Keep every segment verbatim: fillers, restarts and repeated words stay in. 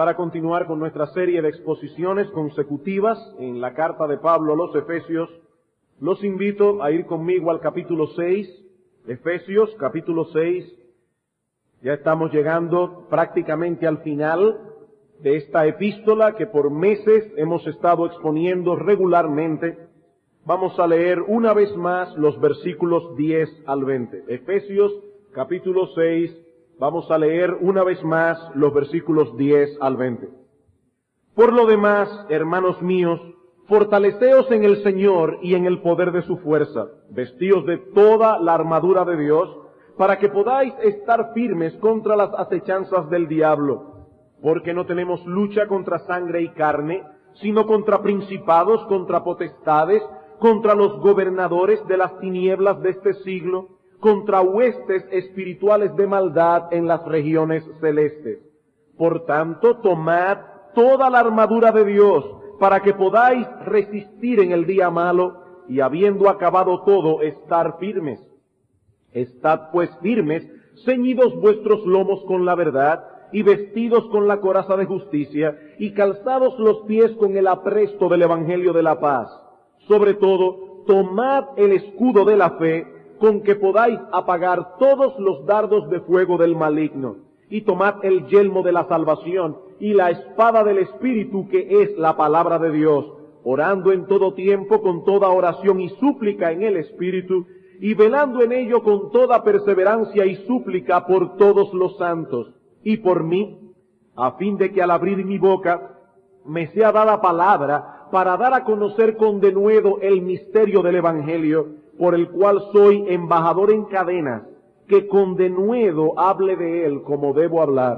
para continuar con nuestra serie de exposiciones consecutivas en la carta de Pablo a los Efesios, los invito a ir conmigo al capítulo seis, Efesios capítulo seis. Ya estamos llegando prácticamente al final de esta epístola que por meses hemos estado exponiendo regularmente. Vamos a leer una vez más los versículos diez al veinte. Efesios capítulo seis. Vamos a leer una vez más los versículos diez al veinte. Por lo demás, hermanos míos, fortaleceos en el Señor y en el poder de su fuerza, vestíos de toda la armadura de Dios, para que podáis estar firmes contra las acechanzas del diablo, porque no tenemos lucha contra sangre y carne, sino contra principados, contra potestades, contra los gobernadores de las tinieblas de este siglo, contra huestes espirituales de maldad en las regiones celestes. Por tanto, tomad toda la armadura de Dios, para que podáis resistir en el día malo, y habiendo acabado todo, estar firmes. Estad pues firmes, ceñidos vuestros lomos con la verdad, y vestidos con la coraza de justicia, y calzados los pies con el apresto del evangelio de la paz. Sobre todo, tomad el escudo de la fe, con que podáis apagar todos los dardos de fuego del maligno, y tomad el yelmo de la salvación, y la espada del Espíritu, que es la palabra de Dios, orando en todo tiempo con toda oración y súplica en el Espíritu, y velando en ello con toda perseverancia y súplica por todos los santos, y por mí, a fin de que al abrir mi boca me sea dada palabra para dar a conocer con denuedo el misterio del Evangelio, por el cual soy embajador en cadenas, que con denuedo hable de él como debo hablar.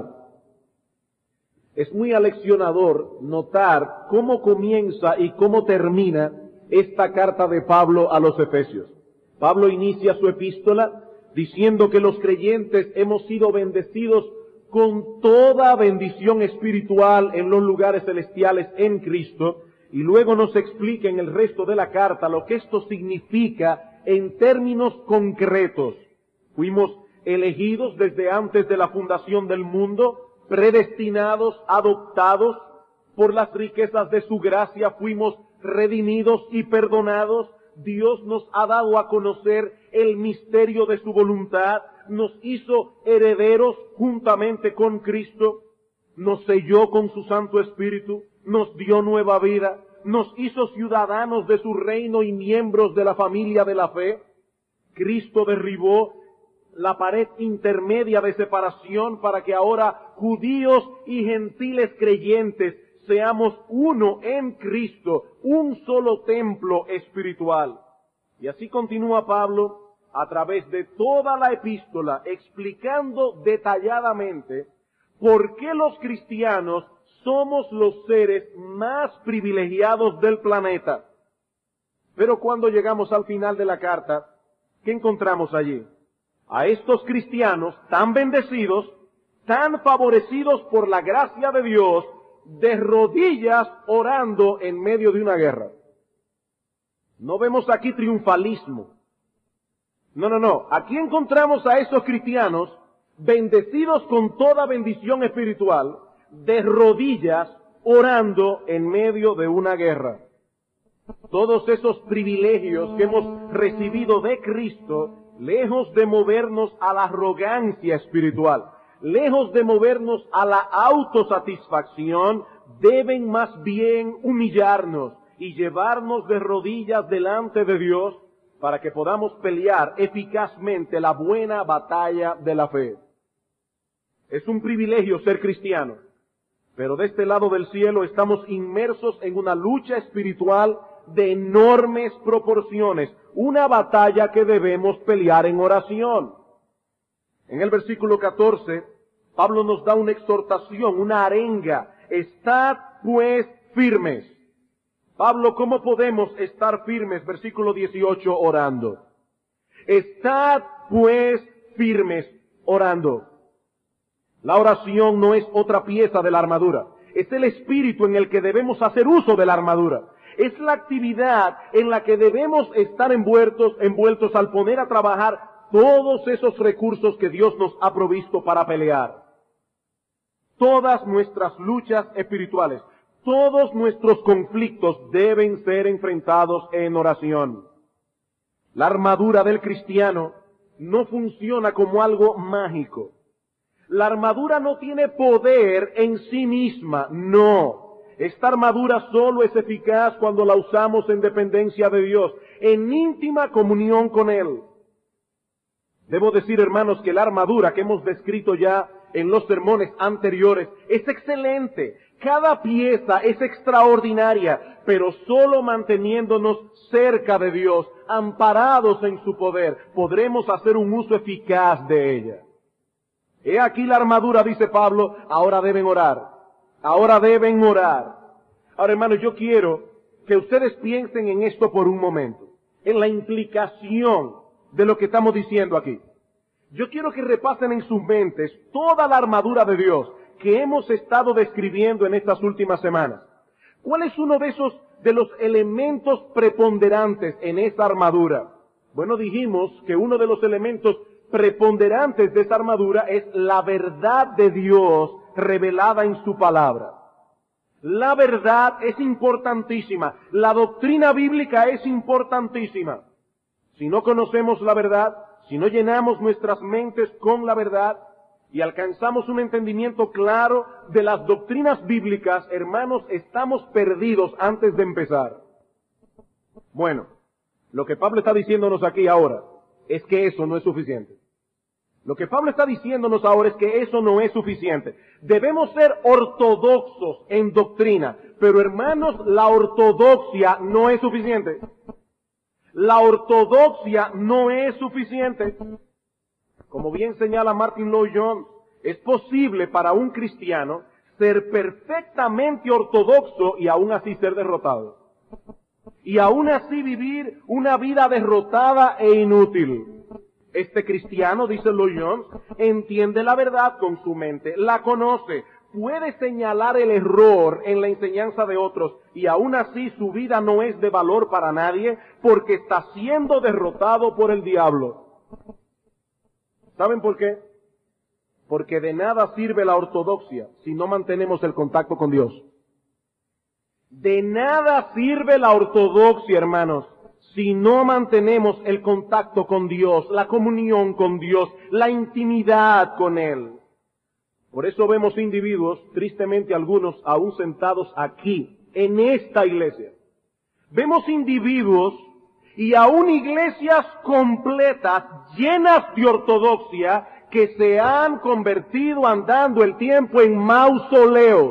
Es muy aleccionador notar cómo comienza y cómo termina esta carta de Pablo a los Efesios. Pablo inicia su epístola diciendo que los creyentes hemos sido bendecidos con toda bendición espiritual en los lugares celestiales en Cristo, y luego nos explica en el resto de la carta lo que esto significa en términos concretos. Fuimos elegidos desde antes de la fundación del mundo, predestinados, adoptados por las riquezas de su gracia, fuimos redimidos y perdonados. Dios nos ha dado a conocer el misterio de su voluntad, nos hizo herederos juntamente con Cristo, nos selló con su Santo Espíritu, nos dio nueva vida, nos hizo ciudadanos de su reino y miembros de la familia de la fe. Cristo derribó la pared intermedia de separación para que ahora judíos y gentiles creyentes seamos uno en Cristo, un solo templo espiritual. Y así continúa Pablo a través de toda la epístola explicando detalladamente por qué los cristianos somos los seres más privilegiados del planeta. Pero cuando llegamos al final de la carta, ¿qué encontramos allí? A estos cristianos tan bendecidos, tan favorecidos por la gracia de Dios, de rodillas orando en medio de una guerra. No vemos aquí triunfalismo. No, no, no. Aquí encontramos a esos cristianos bendecidos con toda bendición espiritual, de rodillas orando en medio de una guerra. Todos esos privilegios que hemos recibido de Cristo, lejos de movernos a la arrogancia espiritual, lejos de movernos a la autosatisfacción, deben más bien humillarnos y llevarnos de rodillas delante de Dios para que podamos pelear eficazmente la buena batalla de la fe. Es un privilegio ser cristiano, pero de este lado del cielo estamos inmersos en una lucha espiritual de enormes proporciones, una batalla que debemos pelear en oración. En el versículo catorce, Pablo nos da una exhortación, una arenga. Estad pues firmes. Pablo, ¿cómo podemos estar firmes? Versículo dieciocho, orando. Estad pues firmes, orando. La oración no es otra pieza de la armadura. Es el espíritu en el que debemos hacer uso de la armadura. Es la actividad en la que debemos estar envueltos, envueltos al poner a trabajar todos esos recursos que Dios nos ha provisto para pelear. Todas nuestras luchas espirituales, todos nuestros conflictos deben ser enfrentados en oración. La armadura del cristiano no funciona como algo mágico. La armadura no tiene poder en sí misma, no. Esta armadura solo es eficaz cuando la usamos en dependencia de Dios, en íntima comunión con Él. Debo decir, hermanos, que la armadura que hemos descrito ya en los sermones anteriores es excelente. Cada pieza es extraordinaria, pero solo manteniéndonos cerca de Dios, amparados en su poder, podremos hacer un uso eficaz de ella. He aquí la armadura, dice Pablo, ahora deben orar. Ahora deben orar. Ahora, hermanos, yo quiero que ustedes piensen en esto por un momento, en la implicación de lo que estamos diciendo aquí. Yo quiero que repasen en sus mentes toda la armadura de Dios que hemos estado describiendo en estas últimas semanas. ¿Cuál es uno de esos, de los elementos preponderantes en esa armadura? Bueno, dijimos que uno de los elementos preponderantes de esa armadura es la verdad de Dios revelada en su palabra. La verdad es importantísima. La doctrina bíblica es importantísima. Si no conocemos la verdad, si no llenamos nuestras mentes con la verdad y alcanzamos un entendimiento claro de las doctrinas bíblicas, hermanos, estamos perdidos antes de empezar. Bueno, lo que Pablo está diciéndonos aquí ahora es que eso no es suficiente. Lo que Pablo está diciéndonos ahora es que eso no es suficiente. Debemos ser ortodoxos en doctrina, pero hermanos, la ortodoxia no es suficiente. La ortodoxia no es suficiente. Como bien señala Martin Lloyd-Jones, es posible para un cristiano ser perfectamente ortodoxo y aún así ser derrotado. Y aún así vivir una vida derrotada e inútil. Este cristiano, dice Lloyd-Jones, entiende la verdad con su mente, la conoce, puede señalar el error en la enseñanza de otros y aún así su vida no es de valor para nadie porque está siendo derrotado por el diablo. ¿Saben por qué? Porque de nada sirve la ortodoxia si no mantenemos el contacto con Dios. De nada sirve la ortodoxia, hermanos, si no mantenemos el contacto con Dios, la comunión con Dios, la intimidad con Él. Por eso vemos individuos, tristemente algunos aún sentados aquí, en esta iglesia. Vemos individuos y aún iglesias completas, llenas de ortodoxia, que se han convertido andando el tiempo en mausoleos.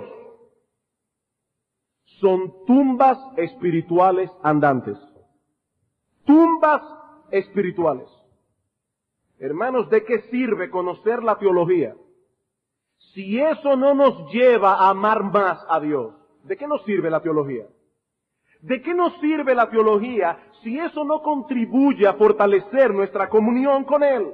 Son tumbas espirituales andantes. Tumbas espirituales. Hermanos, ¿de qué sirve conocer la teología si eso no nos lleva a amar más a Dios? ¿De qué nos sirve la teología? ¿De qué nos sirve la teología si eso no contribuye a fortalecer nuestra comunión con Él?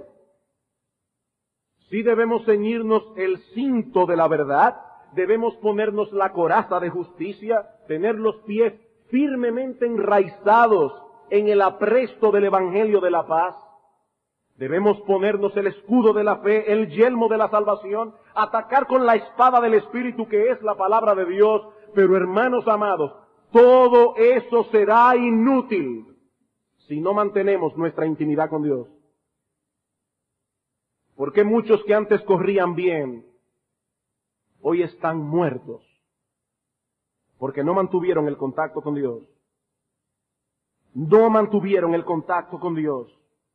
Sí debemos ceñirnos el cinto de la verdad, debemos ponernos la coraza de justicia, tener los pies firmemente enraizados en el apresto del Evangelio de la paz. Debemos ponernos el escudo de la fe, el yelmo de la salvación, atacar con la espada del Espíritu que es la palabra de Dios. Pero hermanos amados, todo eso será inútil si no mantenemos nuestra intimidad con Dios. Porque muchos que antes corrían bien, hoy están muertos, porque no mantuvieron el contacto con Dios. No mantuvieron el contacto con Dios.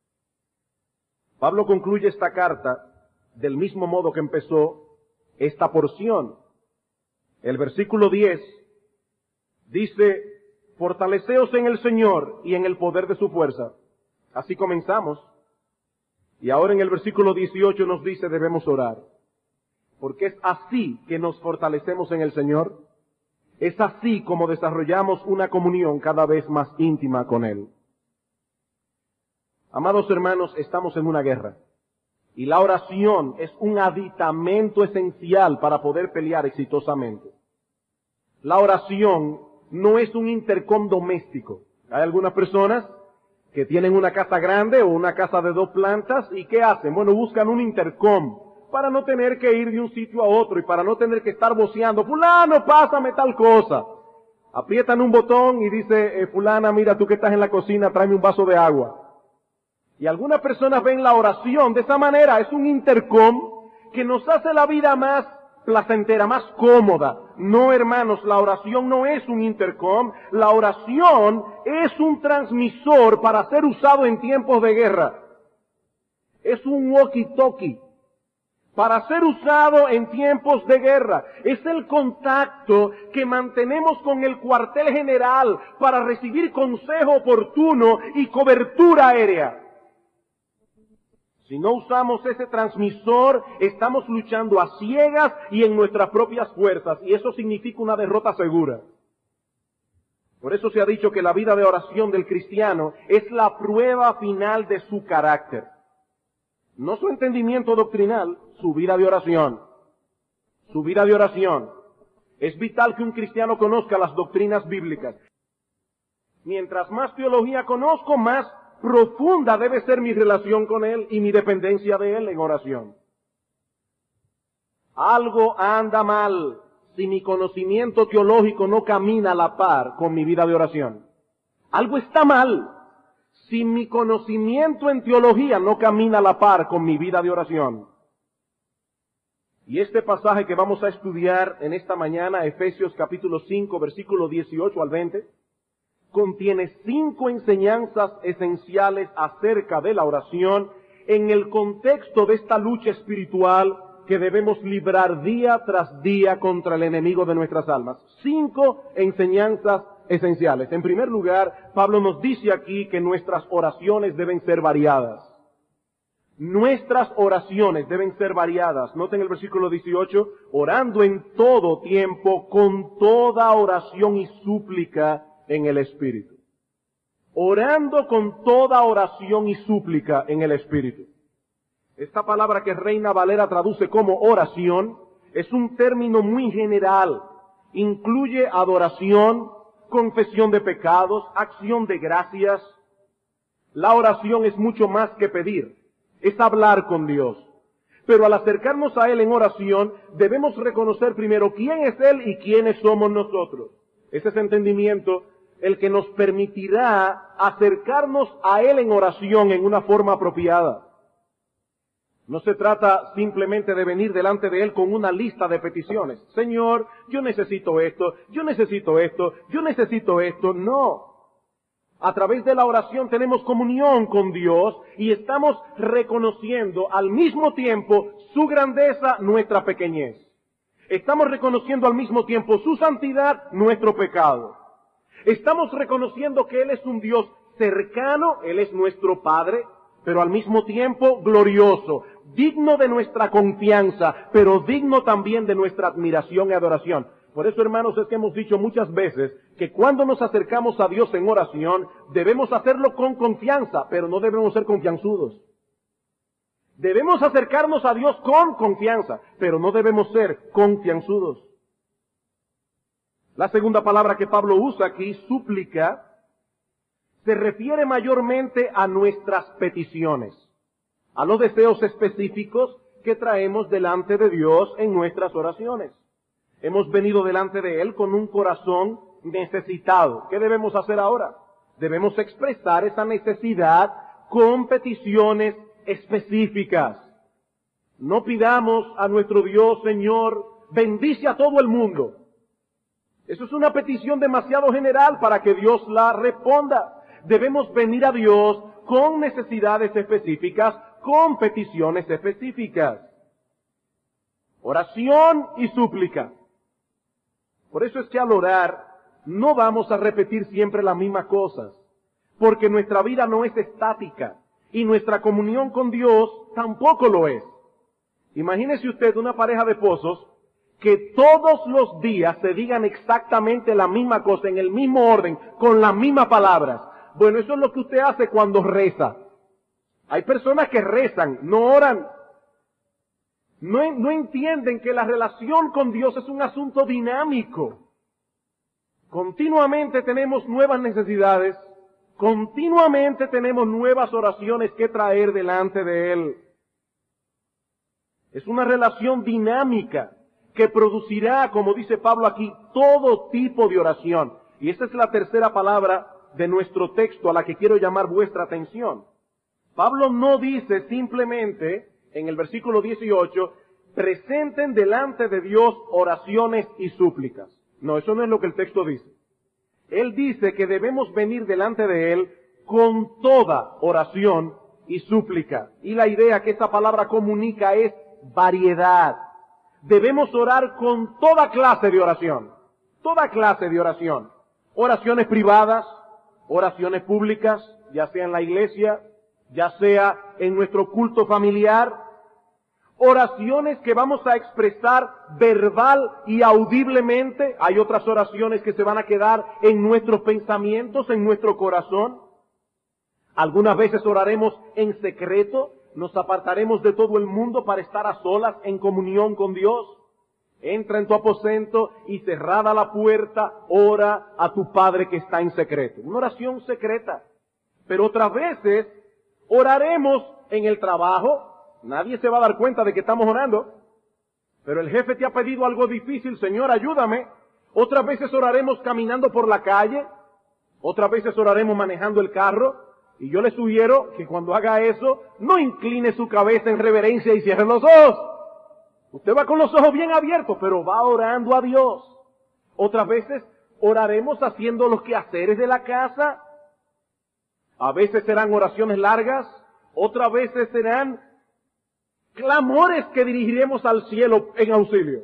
Pablo concluye esta carta del mismo modo que empezó esta porción. El versículo diez dice, fortaleceos en el Señor y en el poder de su fuerza. Así comenzamos. Y ahora en el versículo dieciocho nos dice, debemos orar. Porque es así que nos fortalecemos en el Señor. Es así como desarrollamos una comunión cada vez más íntima con Él. Amados hermanos, estamos en una guerra. Y la oración es un aditamento esencial para poder pelear exitosamente. La oración no es un intercom doméstico. Hay algunas personas que tienen una casa grande o una casa de dos plantas y ¿qué hacen? Bueno, buscan un intercom para no tener que ir de un sitio a otro y para no tener que estar voceando, fulano, pásame tal cosa. Aprietan un botón y dice, eh, fulana, mira, tú que estás en la cocina, tráeme un vaso de agua. Y algunas personas ven la oración de esa manera, es un intercom que nos hace la vida más placentera, más cómoda. No, hermanos, la oración no es un intercom, la oración es un transmisor para ser usado en tiempos de guerra. Es un walkie-talkie para ser usado en tiempos de guerra. Es el contacto que mantenemos con el cuartel general para recibir consejo oportuno y cobertura aérea. Si no usamos ese transmisor, estamos luchando a ciegas y en nuestras propias fuerzas, y eso significa una derrota segura. Por eso se ha dicho que la vida de oración del cristiano es la prueba final de su carácter. No su entendimiento doctrinal, su vida de oración. Su vida de oración. Es vital que un cristiano conozca las doctrinas bíblicas. Mientras más teología conozco, más profunda debe ser mi relación con Él y mi dependencia de Él en oración. Algo anda mal si mi conocimiento teológico no camina a la par con mi vida de oración. Algo está mal si mi conocimiento en teología no camina a la par con mi vida de oración. Y este pasaje que vamos a estudiar en esta mañana, Efesios capítulo cinco, versículo dieciocho al veinte, contiene cinco enseñanzas esenciales acerca de la oración en el contexto de esta lucha espiritual que debemos librar día tras día contra el enemigo de nuestras almas. Cinco enseñanzas esenciales. En primer lugar, Pablo nos dice aquí que nuestras oraciones deben ser variadas. Nuestras oraciones deben ser variadas. Noten el versículo dieciocho, orando en todo tiempo, con toda oración y súplica en el Espíritu. Orando con toda oración y súplica en el Espíritu. Esta palabra que Reina Valera traduce como oración es un término muy general. Incluye adoración, confesión de pecados, acción de gracias. La oración es mucho más que pedir, es hablar con Dios. Pero al acercarnos a Él en oración, debemos reconocer primero quién es Él y quiénes somos nosotros. Ese es entendimiento el que nos permitirá acercarnos a Él en oración en una forma apropiada. No se trata simplemente de venir delante de Él con una lista de peticiones. Señor, yo necesito esto, yo necesito esto, yo necesito esto. No. A través de la oración tenemos comunión con Dios y estamos reconociendo al mismo tiempo su grandeza, nuestra pequeñez. Estamos reconociendo al mismo tiempo su santidad, nuestro pecado. Estamos reconociendo que Él es un Dios cercano, Él es nuestro Padre, pero al mismo tiempo glorioso, digno de nuestra confianza, pero digno también de nuestra admiración y adoración. Por eso, hermanos, es que hemos dicho muchas veces que cuando nos acercamos a Dios en oración, debemos hacerlo con confianza, pero no debemos ser confianzudos. Debemos acercarnos a Dios con confianza, pero no debemos ser confianzudos. La segunda palabra que Pablo usa aquí, súplica, se refiere mayormente a nuestras peticiones, a los deseos específicos que traemos delante de Dios en nuestras oraciones. Hemos venido delante de Él con un corazón necesitado. ¿Qué debemos hacer ahora? Debemos expresar esa necesidad con peticiones específicas. No pidamos a nuestro Dios, Señor, bendice a todo el mundo. Eso es una petición demasiado general para que Dios la responda. Debemos venir a Dios con necesidades específicas, con peticiones específicas. Oración y súplica. Por eso es que al orar no vamos a repetir siempre las mismas cosas, porque nuestra vida no es estática y nuestra comunión con Dios tampoco lo es. Imagínese usted una pareja de esposos que todos los días se digan exactamente la misma cosa, en el mismo orden, con las mismas palabras. Bueno, eso es lo que usted hace cuando reza. Hay personas que rezan, no oran. No, no entienden que la relación con Dios es un asunto dinámico. Continuamente tenemos nuevas necesidades, continuamente tenemos nuevas oraciones que traer delante de Él. Es una relación dinámica que producirá, como dice Pablo aquí, todo tipo de oración. Y esa es la tercera palabra de nuestro texto a la que quiero llamar vuestra atención. Pablo no dice simplemente, en el versículo dieciocho, presenten delante de Dios oraciones y súplicas. No, eso no es lo que el texto dice. Él dice que debemos venir delante de Él con toda oración y súplica. Y la idea que esta palabra comunica es variedad. Debemos orar con toda clase de oración. Toda clase de oración. Oraciones privadas, oraciones públicas, ya sea en la iglesia, ya sea en nuestro culto familiar. Oraciones que vamos a expresar verbal y audiblemente. Hay otras oraciones que se van a quedar en nuestros pensamientos, en nuestro corazón. Algunas veces oraremos en secreto, nos apartaremos de todo el mundo para estar a solas en comunión con Dios. Entra en tu aposento y cerrada la puerta, ora a tu Padre que está en secreto. Una oración secreta. Pero otras veces oraremos en el trabajo. Nadie se va a dar cuenta de que estamos orando. Pero el jefe te ha pedido algo difícil, Señor, ayúdame. Otras veces oraremos caminando por la calle. Otras veces oraremos manejando el carro. Y yo le sugiero que cuando haga eso, no incline su cabeza en reverencia y cierre los ojos. Usted va con los ojos bien abiertos, pero va orando a Dios. Otras veces oraremos haciendo los quehaceres de la casa. A veces serán oraciones largas. Otras veces serán clamores que dirigiremos al cielo en auxilio.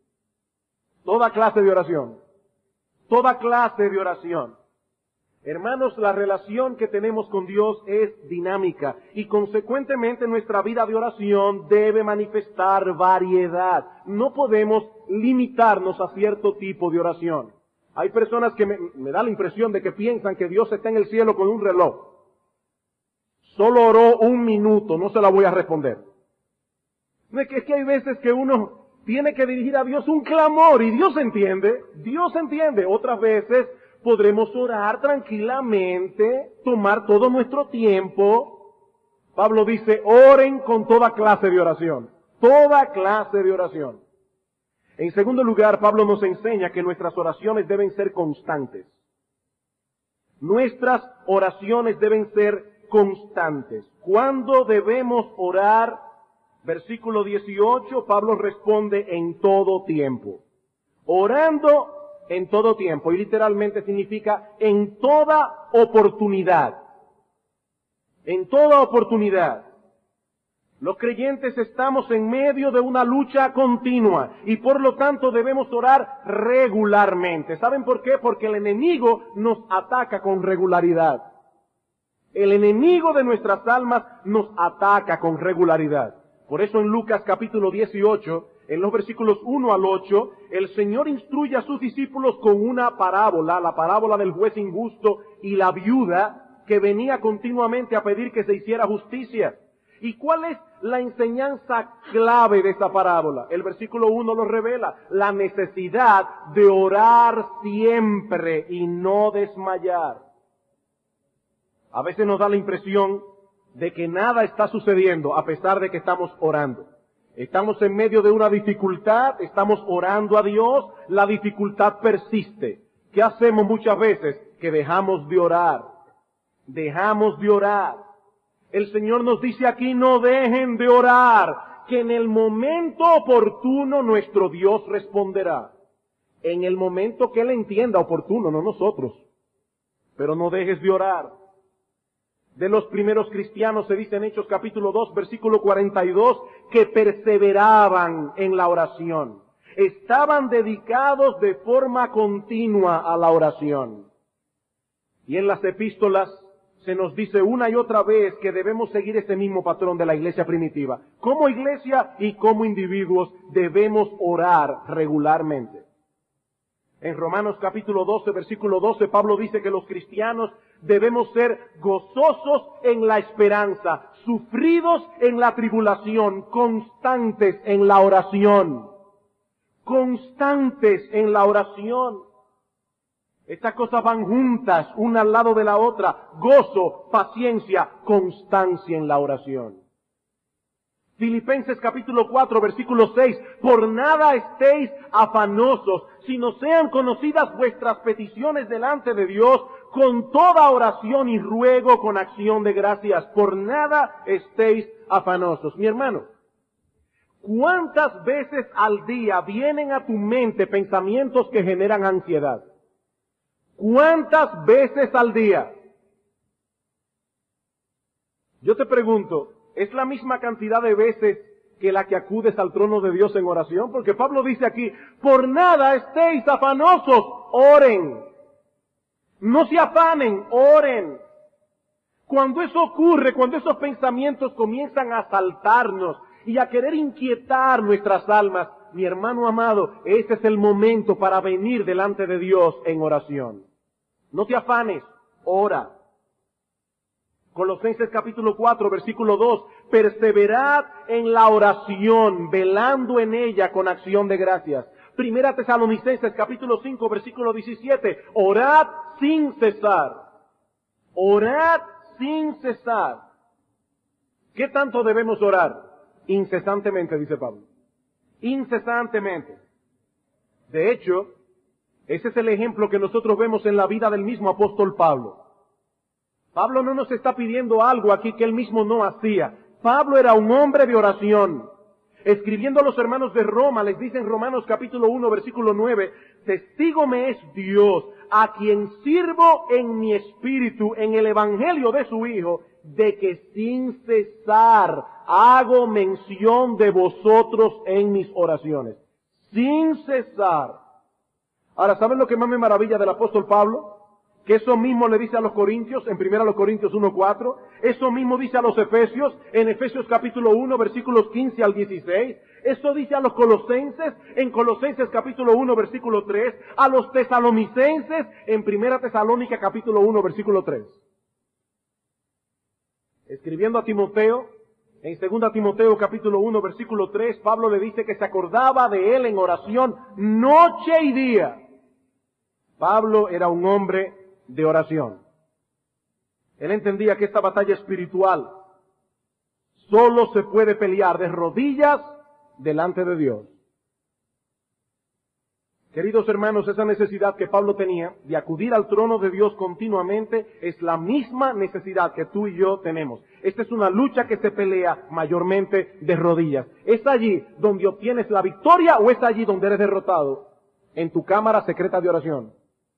Toda clase de oración. Toda clase de oración. Hermanos, la relación que tenemos con Dios es dinámica y consecuentemente nuestra vida de oración debe manifestar variedad. No podemos limitarnos a cierto tipo de oración. Hay personas que me, me da la impresión de que piensan que Dios está en el cielo con un reloj. Solo oró un minuto, no se la voy a responder. Es que hay veces que uno tiene que dirigir a Dios un clamor y Dios entiende, Dios entiende. Otras veces podremos orar tranquilamente, tomar todo nuestro tiempo. Pablo dice, oren con toda clase de oración. Toda clase de oración. En segundo lugar, Pablo nos enseña que nuestras oraciones deben ser constantes. Nuestras oraciones deben ser constantes. ¿Cuándo debemos orar? Versículo dieciocho, Pablo responde en todo tiempo. Orando en todo tiempo, y literalmente significa en toda oportunidad. En toda oportunidad. Los creyentes estamos en medio de una lucha continua y por lo tanto debemos orar regularmente. ¿Saben por qué? Porque el enemigo nos ataca con regularidad. El enemigo de nuestras almas nos ataca con regularidad. Por eso en Lucas capítulo dieciocho, en los versículos uno al ocho, el Señor instruye a sus discípulos con una parábola, la parábola del juez injusto y la viuda que venía continuamente a pedir que se hiciera justicia. ¿Y cuál es la enseñanza clave de esta parábola? El versículo uno lo revela, la necesidad de orar siempre y no desmayar. A veces nos da la impresión de que nada está sucediendo a pesar de que estamos orando. Estamos en medio de una dificultad, estamos orando a Dios, la dificultad persiste. ¿Qué hacemos muchas veces? Que dejamos de orar. Dejamos de orar. El Señor nos dice aquí, no dejen de orar, que en el momento oportuno nuestro Dios responderá. En el momento que Él entienda oportuno, no nosotros. Pero no dejes de orar. De los primeros cristianos se dice en Hechos capítulo dos, versículo cuarenta y dos, que perseveraban en la oración. Estaban dedicados de forma continua a la oración. Y en las epístolas se nos dice una y otra vez que debemos seguir ese mismo patrón de la iglesia primitiva. Como iglesia y como individuos debemos orar regularmente. En Romanos capítulo doce, versículo doce, Pablo dice que los cristianos debemos ser gozosos en la esperanza, sufridos en la tribulación, constantes en la oración. Constantes en la oración. Estas cosas van juntas, una al lado de la otra. Gozo, paciencia, constancia en la oración. Filipenses capítulo cuatro, versículo seis, por nada estéis afanosos, sino sean conocidas vuestras peticiones delante de Dios con toda oración y ruego con acción de gracias. Por nada estéis afanosos. Mi hermano, ¿cuántas veces al día vienen a tu mente pensamientos que generan ansiedad? ¿Cuántas veces al día? Yo te pregunto, ¿es la misma cantidad de veces que la que acudes al trono de Dios en oración? Porque Pablo dice aquí, por nada estéis afanosos, oren. No se afanen, oren. Cuando eso ocurre, cuando esos pensamientos comienzan a asaltarnos y a querer inquietar nuestras almas, mi hermano amado, ese es el momento para venir delante de Dios en oración. No te afanes, ora. Colosenses capítulo cuatro, versículo dos, perseverad en la oración, velando en ella con acción de gracias. Primera Tesalonicenses capítulo cinco, versículo diecisiete, orad sin cesar. Orad sin cesar. ¿Qué tanto debemos orar? Incesantemente, dice Pablo. Incesantemente. De hecho, ese es el ejemplo que nosotros vemos en la vida del mismo apóstol Pablo. Pablo no nos está pidiendo algo aquí que él mismo no hacía. Pablo era un hombre de oración. Escribiendo a los hermanos de Roma, les dice en Romanos capítulo uno, versículo nueve, testigo me es Dios, a quien sirvo en mi espíritu, en el evangelio de su Hijo, de que sin cesar hago mención de vosotros en mis oraciones. Sin cesar. Ahora, ¿saben lo que más me maravilla del apóstol Pablo? Que eso mismo le dice a los Corintios, en primera Corintios uno cuatro, eso mismo dice a los Efesios, en Efesios capítulo uno, versículos quince al dieciséis, eso dice a los Colosenses, en Colosenses capítulo uno, versículo tres, a los Tesalonicenses, en primera Tesalónica capítulo uno, versículo tres. Escribiendo a Timoteo, en segunda Timoteo capítulo uno, versículo tres, Pablo le dice que se acordaba de él en oración noche y día. Pablo era un hombre de oración. Él entendía que esta batalla espiritual solo se puede pelear de rodillas delante de Dios. Queridos hermanos, esa necesidad que Pablo tenía de acudir al trono de Dios continuamente es la misma necesidad que tú y yo tenemos. Esta es una lucha que se pelea mayormente de rodillas. ¿Es allí donde obtienes la victoria o es allí donde eres derrotado? En tu cámara secreta de oración.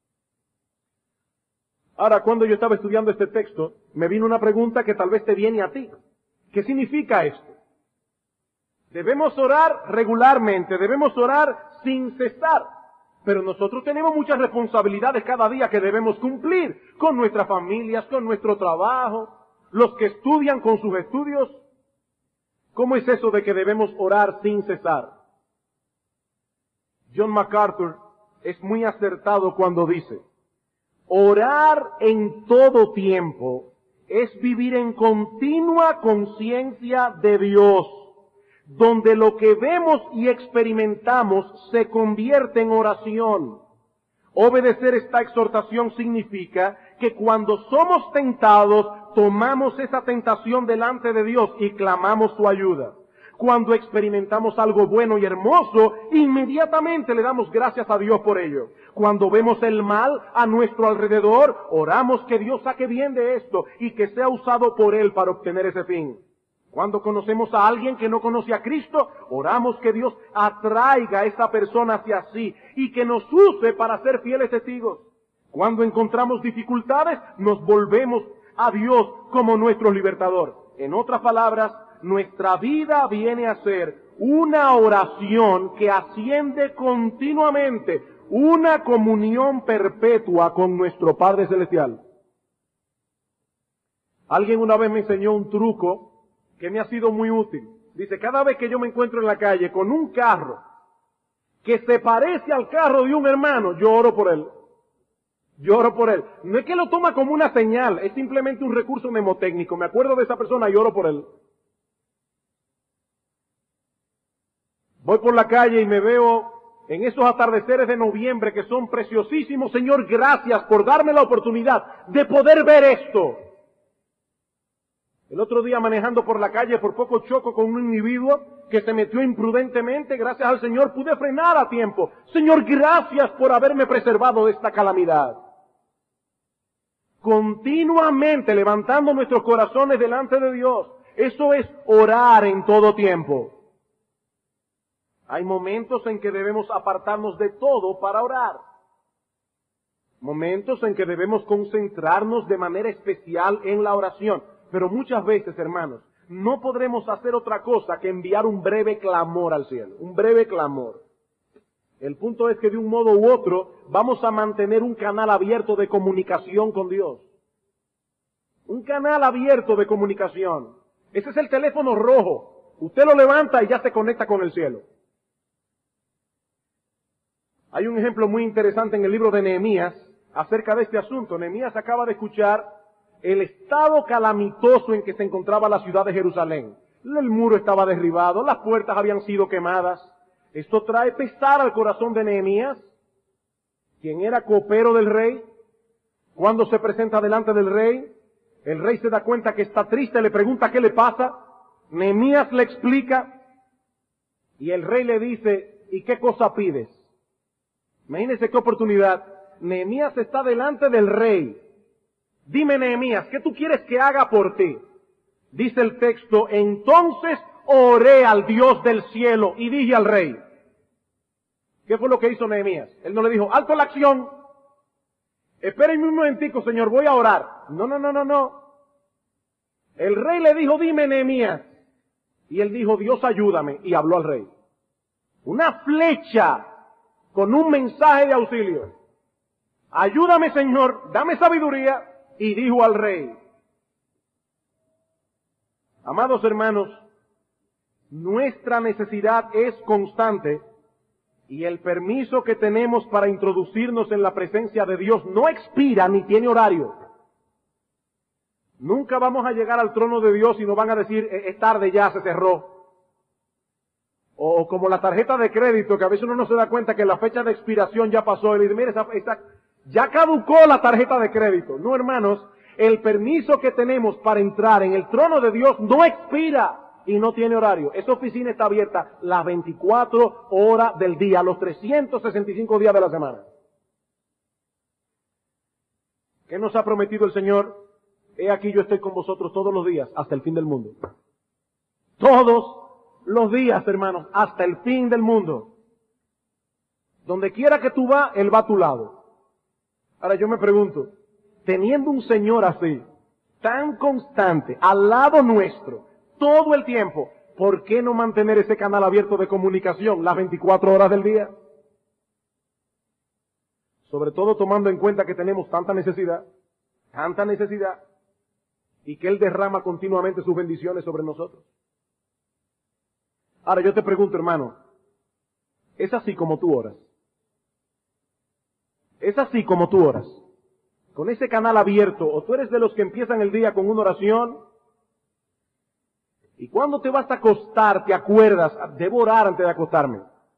Ahora, cuando yo estaba estudiando este texto, me vino una pregunta que tal vez te viene a ti. ¿Qué significa esto? Debemos orar regularmente, debemos orar sin cesar. Pero nosotros tenemos muchas responsabilidades cada día que debemos cumplir con nuestras familias, con nuestro trabajo, los que estudian con sus estudios. ¿Cómo es eso de que debemos orar sin cesar? John MacArthur es muy acertado cuando dice, orar en todo tiempo es vivir en continua conciencia de Dios, donde lo que vemos y experimentamos se convierte en oración. Obedecer esta exhortación significa que cuando somos tentados, tomamos esa tentación delante de Dios y clamamos su ayuda. Cuando experimentamos algo bueno y hermoso, inmediatamente le damos gracias a Dios por ello. Cuando vemos el mal a nuestro alrededor, oramos que Dios saque bien de esto y que sea usado por Él para obtener ese fin. Cuando conocemos a alguien que no conoce a Cristo, oramos que Dios atraiga a esa persona hacia sí y que nos use para ser fieles testigos. Cuando encontramos dificultades, nos volvemos a Dios como nuestro libertador. En otras palabras, nuestra vida viene a ser una oración que asciende continuamente, una comunión perpetua con nuestro Padre Celestial. Alguien una vez me enseñó un truco que me ha sido muy útil. Dice, cada vez que yo me encuentro en la calle con un carro que se parece al carro de un hermano, yo oro por él. Yo oro por él. No es que lo toma como una señal, es simplemente un recurso mnemotécnico. Me acuerdo de esa persona y oro por él. Voy por la calle y me veo en esos atardeceres de noviembre que son preciosísimos. Señor, gracias por darme la oportunidad de poder ver esto. El otro día manejando por la calle, por poco choco con un individuo que se metió imprudentemente. Gracias al Señor pude frenar a tiempo. Señor, gracias por haberme preservado de esta calamidad. Continuamente levantando nuestros corazones delante de Dios. Eso es orar en todo tiempo. Hay momentos en que debemos apartarnos de todo para orar. Momentos en que debemos concentrarnos de manera especial en la oración. Pero muchas veces, hermanos, no podremos hacer otra cosa que enviar un breve clamor al cielo. Un breve clamor. El punto es que de un modo u otro vamos a mantener un canal abierto de comunicación con Dios. Un canal abierto de comunicación. Ese es el teléfono rojo. Usted lo levanta y ya se conecta con el cielo. Hay un ejemplo muy interesante en el libro de Nehemías acerca de este asunto. Nehemías acaba de escuchar el estado calamitoso en que se encontraba la ciudad de Jerusalén. El muro estaba derribado, las puertas habían sido quemadas. Esto trae pesar al corazón de Nehemías, quien era copero del rey. Cuando se presenta delante del rey, el rey se da cuenta que está triste, le pregunta qué le pasa. Nehemías le explica y el rey le dice, ¿y qué cosa pides? Imagínense qué oportunidad. Nehemías está delante del rey. Dime, Nehemías, ¿qué tú quieres que haga por ti? Dice el texto, entonces oré al Dios del cielo y dije al rey. ¿Qué fue lo que hizo Nehemías? Él no le dijo, alto la acción. Espérenme un momentico, señor, voy a orar. No, no, no, no, no. El rey le dijo, dime, Nehemías. Y él dijo, Dios ayúdame. Y habló al rey. Una flecha con un mensaje de auxilio. Ayúdame, Señor, dame sabiduría. Y dijo al rey. Amados hermanos, nuestra necesidad es constante y el permiso que tenemos para introducirnos en la presencia de Dios no expira ni tiene horario. Nunca vamos a llegar al trono de Dios y nos van a decir, es tarde ya, se cerró. O como la tarjeta de crédito, que a veces uno no se da cuenta que la fecha de expiración ya pasó. Y le dice, mire, esa, esa, ya caducó la tarjeta de crédito. No, hermanos, el permiso que tenemos para entrar en el trono de Dios no expira y no tiene horario. Esa oficina está abierta las veinticuatro horas del día, los trescientos sesenta y cinco días de la semana. ¿Qué nos ha prometido el Señor? He aquí yo estoy con vosotros todos los días hasta el fin del mundo. Todos los días, hermanos, hasta el fin del mundo. Donde quiera que tú vas, Él va a tu lado. Ahora yo me pregunto, teniendo un Señor así, tan constante, al lado nuestro, todo el tiempo, ¿por qué no mantener ese canal abierto de comunicación las veinticuatro horas del día? Sobre todo tomando en cuenta que tenemos tanta necesidad, tanta necesidad, y que Él derrama continuamente sus bendiciones sobre nosotros. Ahora yo te pregunto, hermano, ¿es así como tú oras? ¿Es así como tú oras? Con ese canal abierto, o tú eres de los que empiezan el día con una oración, y cuando te vas a acostar te acuerdas, debo orar antes de acostarme.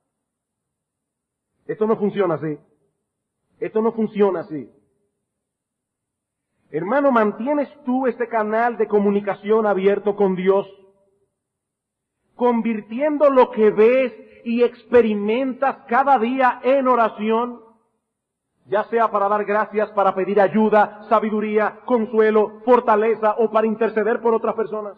Esto no funciona así. Esto no funciona así. Hermano, ¿mantienes tú este canal de comunicación abierto con Dios? Convirtiendo lo que ves y experimentas cada día en oración, ya sea para dar gracias, para pedir ayuda, sabiduría, consuelo, fortaleza o para interceder por otras personas.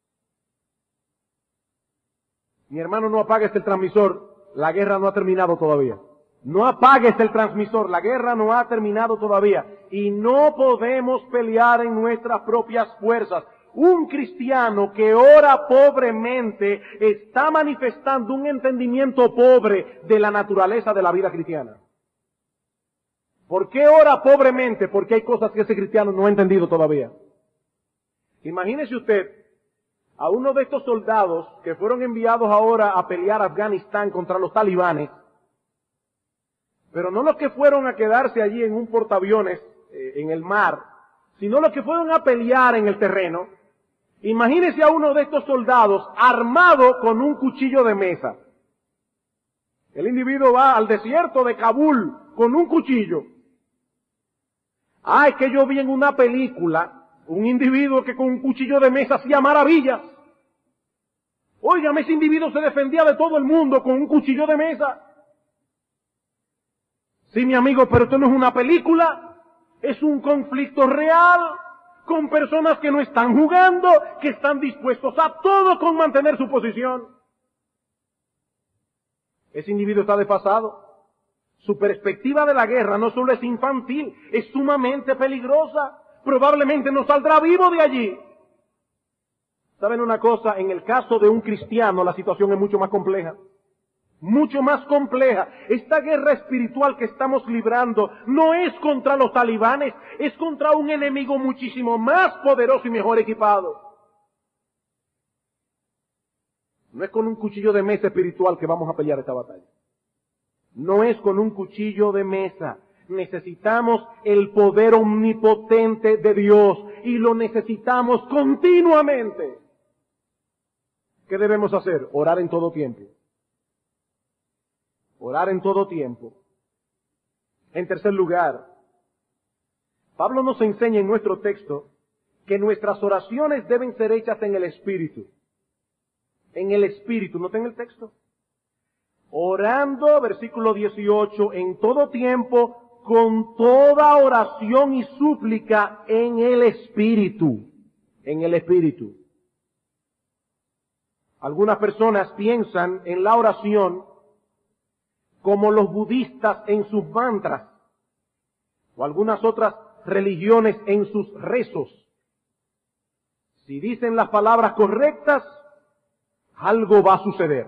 Mi hermano, no apagues el transmisor, la guerra no ha terminado todavía. No apagues el transmisor, la guerra no ha terminado todavía. Y no podemos pelear en nuestras propias fuerzas. Un cristiano que ora pobremente está manifestando un entendimiento pobre de la naturaleza de la vida cristiana. ¿Por qué ora pobremente? Porque hay cosas que ese cristiano no ha entendido todavía. Imagínese usted a uno de estos soldados que fueron enviados ahora a pelear a Afganistán contra los talibanes, pero no los que fueron a quedarse allí en un portaaviones eh, en el mar, sino los que fueron a pelear en el terreno. Imagínese a uno de estos soldados armado con un cuchillo de mesa. El individuo va al desierto de Kabul con un cuchillo. Ah, es que yo vi en una película Un individuo que con un cuchillo de mesa hacía maravillas. Óigame, ese individuo se defendía de todo el mundo con un cuchillo de mesa. Sí, mi amigo, pero esto no es una película. Es un conflicto real con personas que no están jugando, que están dispuestos a todo con mantener su posición. Ese individuo está desfasado. Su perspectiva de la guerra no solo es infantil, es sumamente peligrosa. Probablemente no saldrá vivo de allí. ¿Saben una cosa? En el caso de un cristiano la situación es mucho más compleja. Mucho más compleja. Esta guerra espiritual que estamos librando no es contra los talibanes, es contra un enemigo muchísimo más poderoso y mejor equipado. No es con un cuchillo de mesa espiritual que vamos a pelear esta batalla. No es con un cuchillo de mesa. Necesitamos el poder omnipotente de Dios y lo necesitamos continuamente. ¿Qué debemos hacer? Orar en todo tiempo. Orar en todo tiempo. En tercer lugar, Pablo nos enseña en nuestro texto que nuestras oraciones deben ser hechas en el Espíritu. En el Espíritu, ¿noten el texto? Orando, versículo dieciocho, en todo tiempo, con toda oración y súplica en el Espíritu. En el Espíritu. Algunas personas piensan en la oración como los budistas en sus mantras, o algunas otras religiones en sus rezos. Si dicen las palabras correctas, algo va a suceder.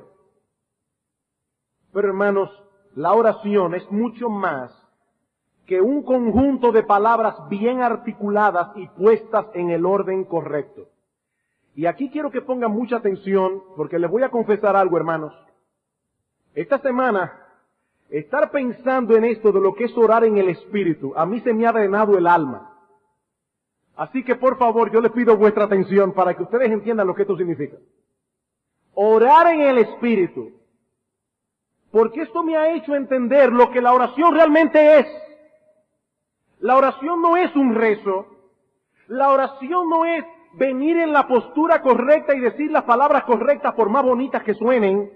Pero hermanos, la oración es mucho más que un conjunto de palabras bien articuladas y puestas en el orden correcto. Y aquí quiero que pongan mucha atención, porque les voy a confesar algo, hermanos. Esta semana, estar pensando en esto de lo que es orar en el Espíritu, a mí se me ha drenado el alma. Así que por favor, yo les pido vuestra atención para que ustedes entiendan lo que esto significa. Orar en el Espíritu. Porque esto me ha hecho entender lo que la oración realmente es. La oración no es un rezo. La oración no es venir en la postura correcta y decir las palabras correctas por más bonitas que suenen.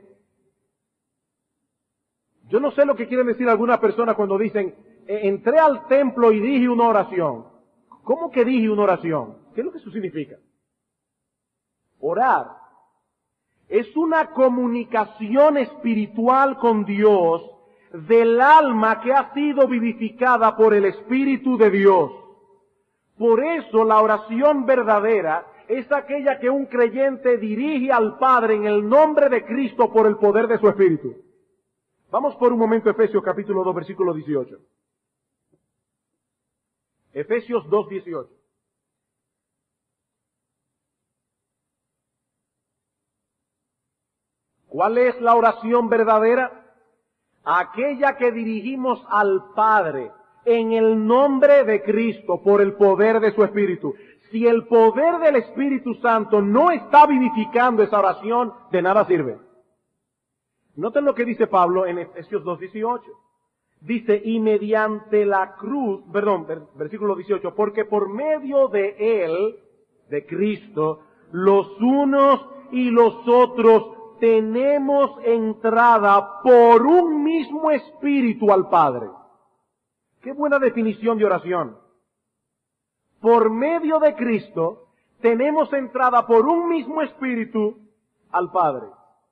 Yo no sé lo que quieren decir algunas personas cuando dicen, entré al templo y dije una oración. ¿Cómo que dije una oración? ¿Qué es lo que eso significa? Orar es una comunicación espiritual con Dios del alma que ha sido vivificada por el Espíritu de Dios. Por eso la oración verdadera es aquella que un creyente dirige al Padre en el nombre de Cristo por el poder de su Espíritu. Vamos por un momento a Efesios capítulo dos, versículo dieciocho. Efesios dos, dieciocho. ¿Cuál es la oración verdadera? Aquella que dirigimos al Padre en el nombre de Cristo por el poder de su Espíritu. Si el poder del Espíritu Santo no está vivificando esa oración, de nada sirve. Noten lo que dice Pablo en Efesios dos, dieciocho. Dice, y mediante la cruz, perdón, versículo dieciocho, porque por medio de Él, de Cristo, los unos y los otros tenemos entrada por un mismo Espíritu al Padre. Qué buena definición de oración. Por medio de Cristo, tenemos entrada por un mismo Espíritu al Padre.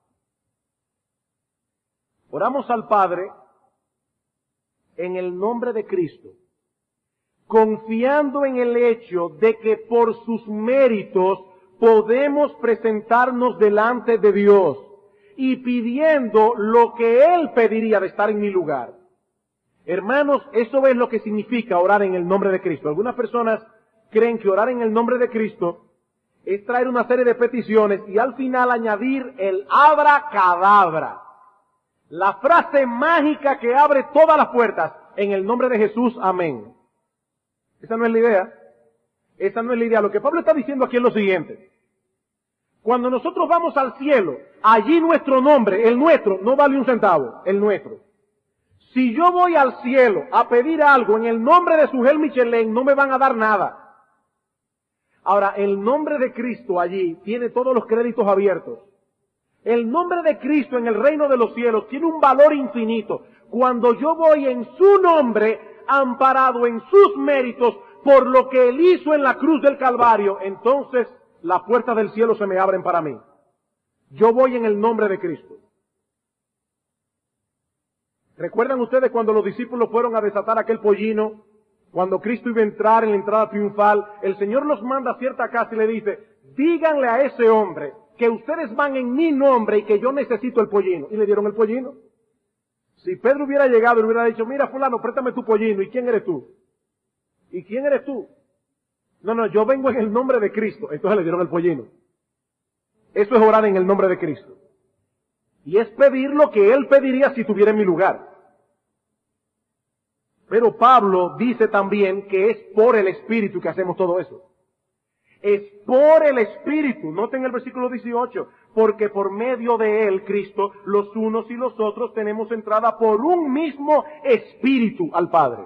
Oramos al Padre en el nombre de Cristo, confiando en el hecho de que por sus méritos podemos presentarnos delante de Dios y pidiendo lo que Él pediría de estar en mi lugar. Hermanos, eso es lo que significa orar en el nombre de Cristo. Algunas personas creen que orar en el nombre de Cristo es traer una serie de peticiones y al final añadir el abracadabra. La frase mágica que abre todas las puertas. En el nombre de Jesús, amén. Esa no es la idea. Esa no es la idea. Lo que Pablo está diciendo aquí es lo siguiente. Cuando nosotros vamos al cielo, allí nuestro nombre, el nuestro, no vale un centavo. El nuestro. Si yo voy al cielo a pedir algo en el nombre de Sujel Michelén, no me van a dar nada. Ahora, el nombre de Cristo allí tiene todos los créditos abiertos. El nombre de Cristo en el reino de los cielos tiene un valor infinito. Cuando yo voy en su nombre, amparado en sus méritos, por lo que Él hizo en la cruz del Calvario, entonces las puertas del cielo se me abren para mí. Yo voy en el nombre de Cristo. ¿Recuerdan ustedes cuando los discípulos fueron a desatar aquel pollino? Cuando Cristo iba a entrar en la entrada triunfal, el Señor los manda a cierta casa y le dice, díganle a ese hombre que ustedes van en mi nombre y que yo necesito el pollino. Y le dieron el pollino. Si Pedro hubiera llegado y hubiera dicho, mira fulano, préstame tu pollino, ¿y quién eres tú? ¿Y quién eres tú? No, no, yo vengo en el nombre de Cristo. Entonces le dieron el pollino. Eso es orar en el nombre de Cristo. Y es pedir lo que Él pediría si estuviera en mi lugar. Pero Pablo dice también que es por el Espíritu que hacemos todo eso. Es por el Espíritu. Noten el versículo dieciocho. Porque por medio de Él, Cristo, los unos y los otros tenemos entrada por un mismo Espíritu al Padre.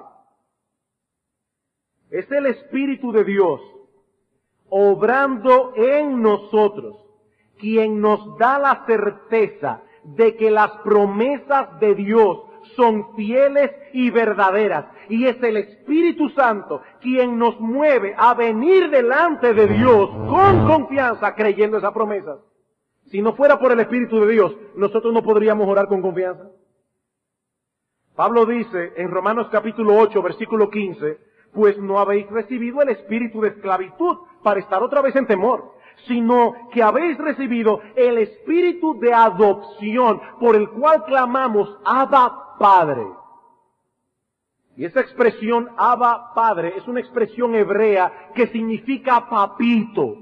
Es el Espíritu de Dios obrando en nosotros, quien nos da la certeza de que las promesas de Dios son fieles y verdaderas. Y es el Espíritu Santo quien nos mueve a venir delante de Dios con confianza creyendo esas promesas. Si no fuera por el Espíritu de Dios, nosotros no podríamos orar con confianza. Pablo dice en Romanos capítulo ocho, versículo quince, pues no habéis recibido el espíritu de esclavitud para estar otra vez en temor, sino que habéis recibido el espíritu de adopción por el cual clamamos, Abba Padre. Y esa expresión, Abba Padre, es una expresión hebrea que significa papito.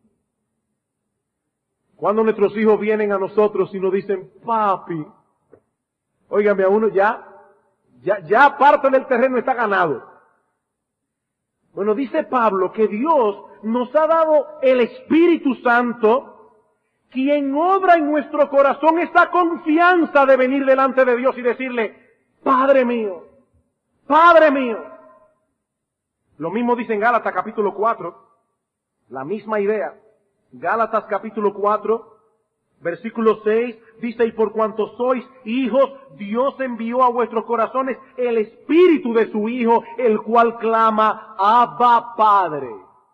Cuando nuestros hijos vienen a nosotros y nos dicen, papi, óigame, a uno ya, ya, ya parte del terreno está ganado. Bueno, dice Pablo que Dios nos ha dado el Espíritu Santo, quien obra en nuestro corazón esta confianza de venir delante de Dios y decirle, Padre mío, Padre mío. Lo mismo dice en Gálatas capítulo cuatro, la misma idea. Gálatas capítulo cuatro, versículo seis, dice, y por cuanto sois hijos, Dios envió a vuestros corazones el Espíritu de su Hijo, el cual clama, Abba Padre.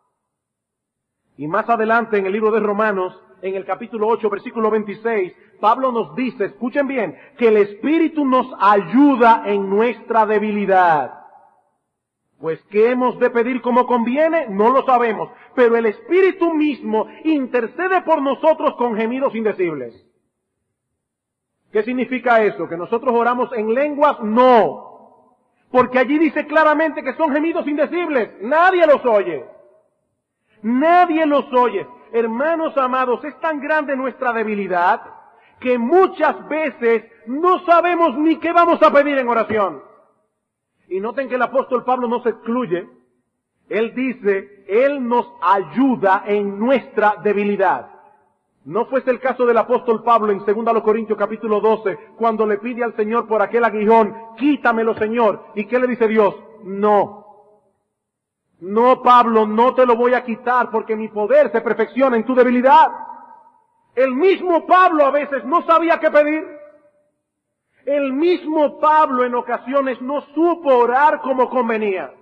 Y más adelante en el libro de Romanos, en el capítulo ocho, versículo veintiséis, Pablo nos dice, escuchen bien, que el Espíritu nos ayuda en nuestra debilidad. Pues, ¿qué hemos de pedir como conviene? No lo sabemos. Pero el Espíritu mismo intercede por nosotros con gemidos indecibles. ¿Qué significa eso? ¿Que nosotros oramos en lenguas? No. Porque allí dice claramente que son gemidos indecibles. Nadie los oye. Nadie los oye. Hermanos amados, es tan grande nuestra debilidad que muchas veces no sabemos ni qué vamos a pedir en oración. Y noten que el apóstol Pablo no se excluye. Él dice, Él nos ayuda en nuestra debilidad. ¿No fuese el caso del apóstol Pablo en segunda Corintios capítulo doce, cuando le pide al Señor por aquel aguijón, quítamelo Señor? ¿Y qué le dice Dios? No. No, Pablo, no te lo voy a quitar porque mi poder se perfecciona en tu debilidad. El mismo Pablo a veces no sabía qué pedir. El mismo Pablo en ocasiones no supo orar como convenía.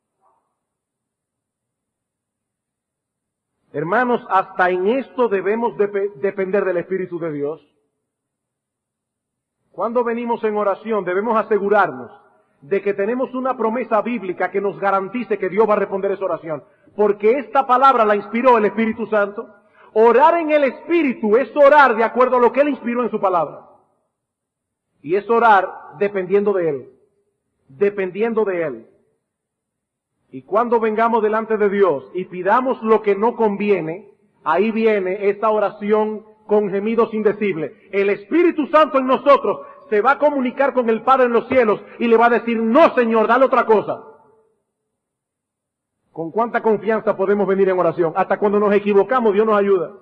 Hermanos, hasta en esto debemos de- depender del Espíritu de Dios. Cuando venimos en oración debemos asegurarnos de que tenemos una promesa bíblica que nos garantice que Dios va a responder esa oración. Porque esta palabra la inspiró el Espíritu Santo. Orar en el Espíritu es orar de acuerdo a lo que Él inspiró en su palabra. Y es orar dependiendo de Él. Dependiendo de Él. Y cuando vengamos delante de Dios y pidamos lo que no conviene, ahí viene esta oración con gemidos indecibles. El Espíritu Santo en nosotros se va a comunicar con el Padre en los cielos y le va a decir, no Señor, dale otra cosa. ¿Con cuánta confianza podemos venir en oración? Hasta cuando nos equivocamos, Dios nos ayuda.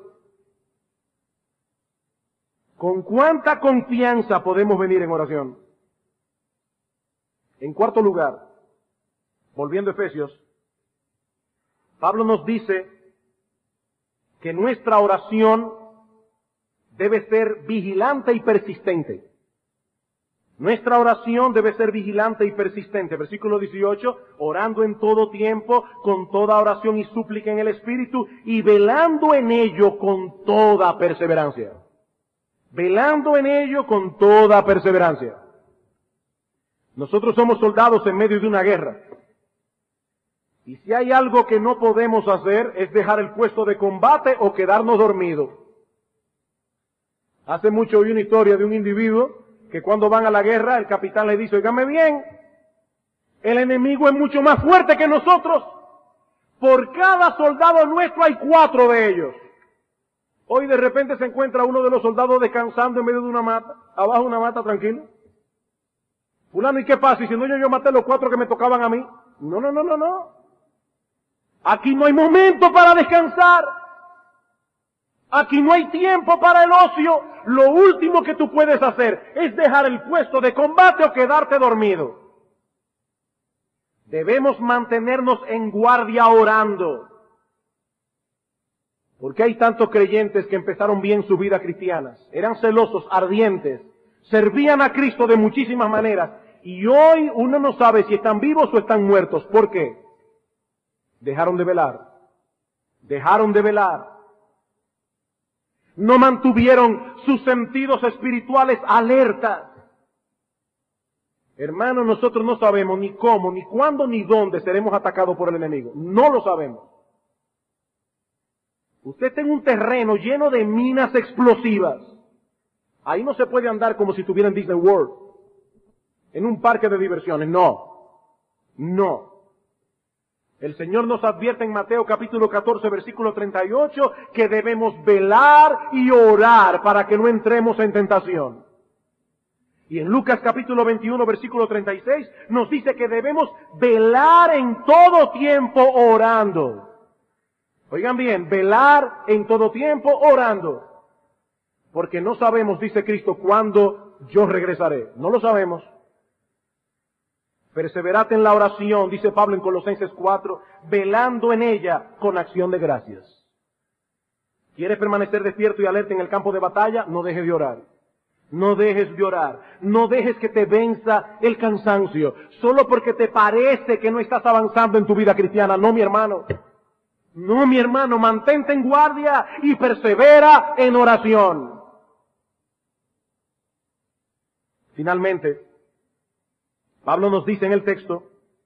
¿Con cuánta confianza podemos venir en oración? En cuarto lugar, volviendo a Efesios, Pablo nos dice que nuestra oración debe ser vigilante y persistente. Nuestra oración debe ser vigilante y persistente. Versículo dieciocho, orando en todo tiempo, con toda oración y súplica en el Espíritu, y velando en ello con toda perseverancia. Velando en ello con toda perseverancia. Nosotros somos soldados en medio de una guerra. Y si hay algo que no podemos hacer es dejar el puesto de combate o quedarnos dormidos. Hace mucho oí una historia de un individuo que cuando van a la guerra el capitán le dice, óigame bien, el enemigo es mucho más fuerte que nosotros. Por cada soldado nuestro hay cuatro de ellos. Hoy de repente se encuentra uno de los soldados descansando en medio de una mata, abajo de una mata tranquilo. Fulano, ¿y qué pasa? Y si no, yo, yo maté los cuatro que me tocaban a mí. No, no, no, no, no. Aquí no hay momento para descansar. Aquí no hay tiempo para el ocio. Lo último que tú puedes hacer es dejar el puesto de combate o quedarte dormido. Debemos mantenernos en guardia orando. Porque hay tantos creyentes que empezaron bien su vida cristiana. Eran celosos, ardientes. Servían a Cristo de muchísimas maneras. Y hoy uno no sabe si están vivos o están muertos. ¿Por qué? Dejaron de velar. Dejaron de velar. No mantuvieron sus sentidos espirituales alertas. Hermanos, nosotros no sabemos ni cómo, ni cuándo, ni dónde seremos atacados por el enemigo. No lo sabemos. Usted está en un terreno lleno de minas explosivas. Ahí no se puede andar como si estuviera en Disney World. En un parque de diversiones. No. No. El Señor nos advierte en Mateo capítulo catorce, versículo treinta y ocho, que debemos velar y orar para que no entremos en tentación. Y en Lucas capítulo veintiuno, versículo treinta y seis, nos dice que debemos velar en todo tiempo orando. Oigan bien, velar en todo tiempo orando. Porque no sabemos, dice Cristo, cuándo yo regresaré. No lo sabemos. Perseverad en la oración, dice Pablo en Colosenses cuatro, velando en ella con acción de gracias. ¿Quieres permanecer despierto y alerta en el campo de batalla? No dejes de orar. No dejes de orar. No dejes que te venza el cansancio. Solo porque te parece que no estás avanzando en tu vida cristiana. No, mi hermano. No, mi hermano. Mantente en guardia y persevera en oración. Finalmente, Pablo nos dice en el texto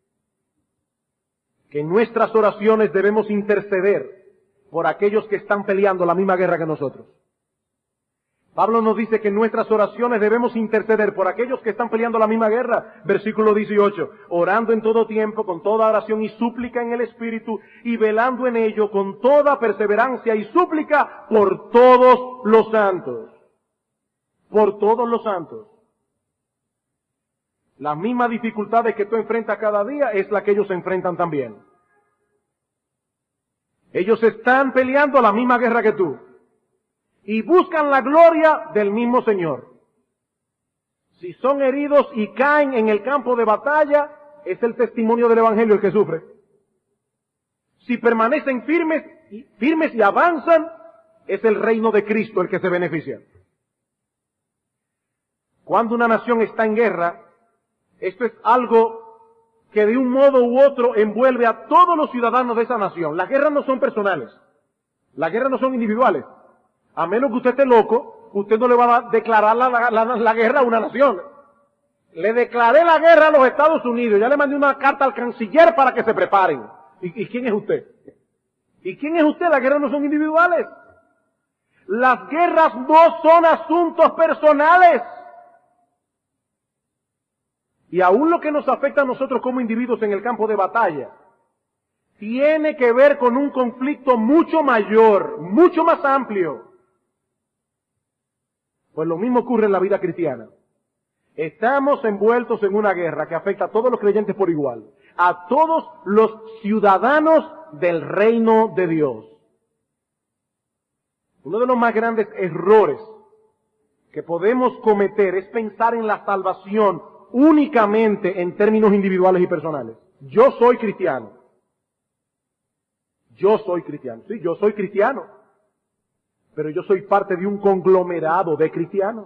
que en nuestras oraciones debemos interceder por aquellos que están peleando la misma guerra que nosotros. Pablo nos dice que en nuestras oraciones debemos interceder por aquellos que están peleando la misma guerra. Versículo dieciocho, orando en todo tiempo, con toda oración y súplica en el Espíritu, y velando en ello con toda perseverancia y súplica por todos los santos. Por todos los santos. Las mismas dificultades que tú enfrentas cada día es la que ellos enfrentan también. Ellos están peleando la misma guerra que tú. Y buscan la gloria del mismo Señor. Si son heridos y caen en el campo de batalla, es el testimonio del Evangelio el que sufre. Si permanecen firmes, firmes y avanzan, es el reino de Cristo el que se beneficia. Cuando una nación está en guerra, esto es algo que de un modo u otro envuelve a todos los ciudadanos de esa nación. Las guerras no son personales. Las guerras no son individuales. A menos que usted esté loco, usted no le va a declarar la, la, la, la guerra a una nación. Le declaré la guerra a los Estados Unidos. Ya le mandé una carta al canciller para que se preparen. ¿Y, y quién es usted? ¿Y quién es usted? Las guerras no son individuales. Las guerras no son asuntos personales. Y aún lo que nos afecta a nosotros como individuos en el campo de batalla, tiene que ver con un conflicto mucho mayor, mucho más amplio. Pues lo mismo ocurre en la vida cristiana. Estamos envueltos en una guerra que afecta a todos los creyentes por igual, a todos los ciudadanos del reino de Dios. Uno de los más grandes errores que podemos cometer es pensar en la salvación únicamente en términos individuales y personales. Yo soy cristiano. Yo soy cristiano. Sí, yo soy cristiano. pero yo soy parte de un conglomerado de cristianos.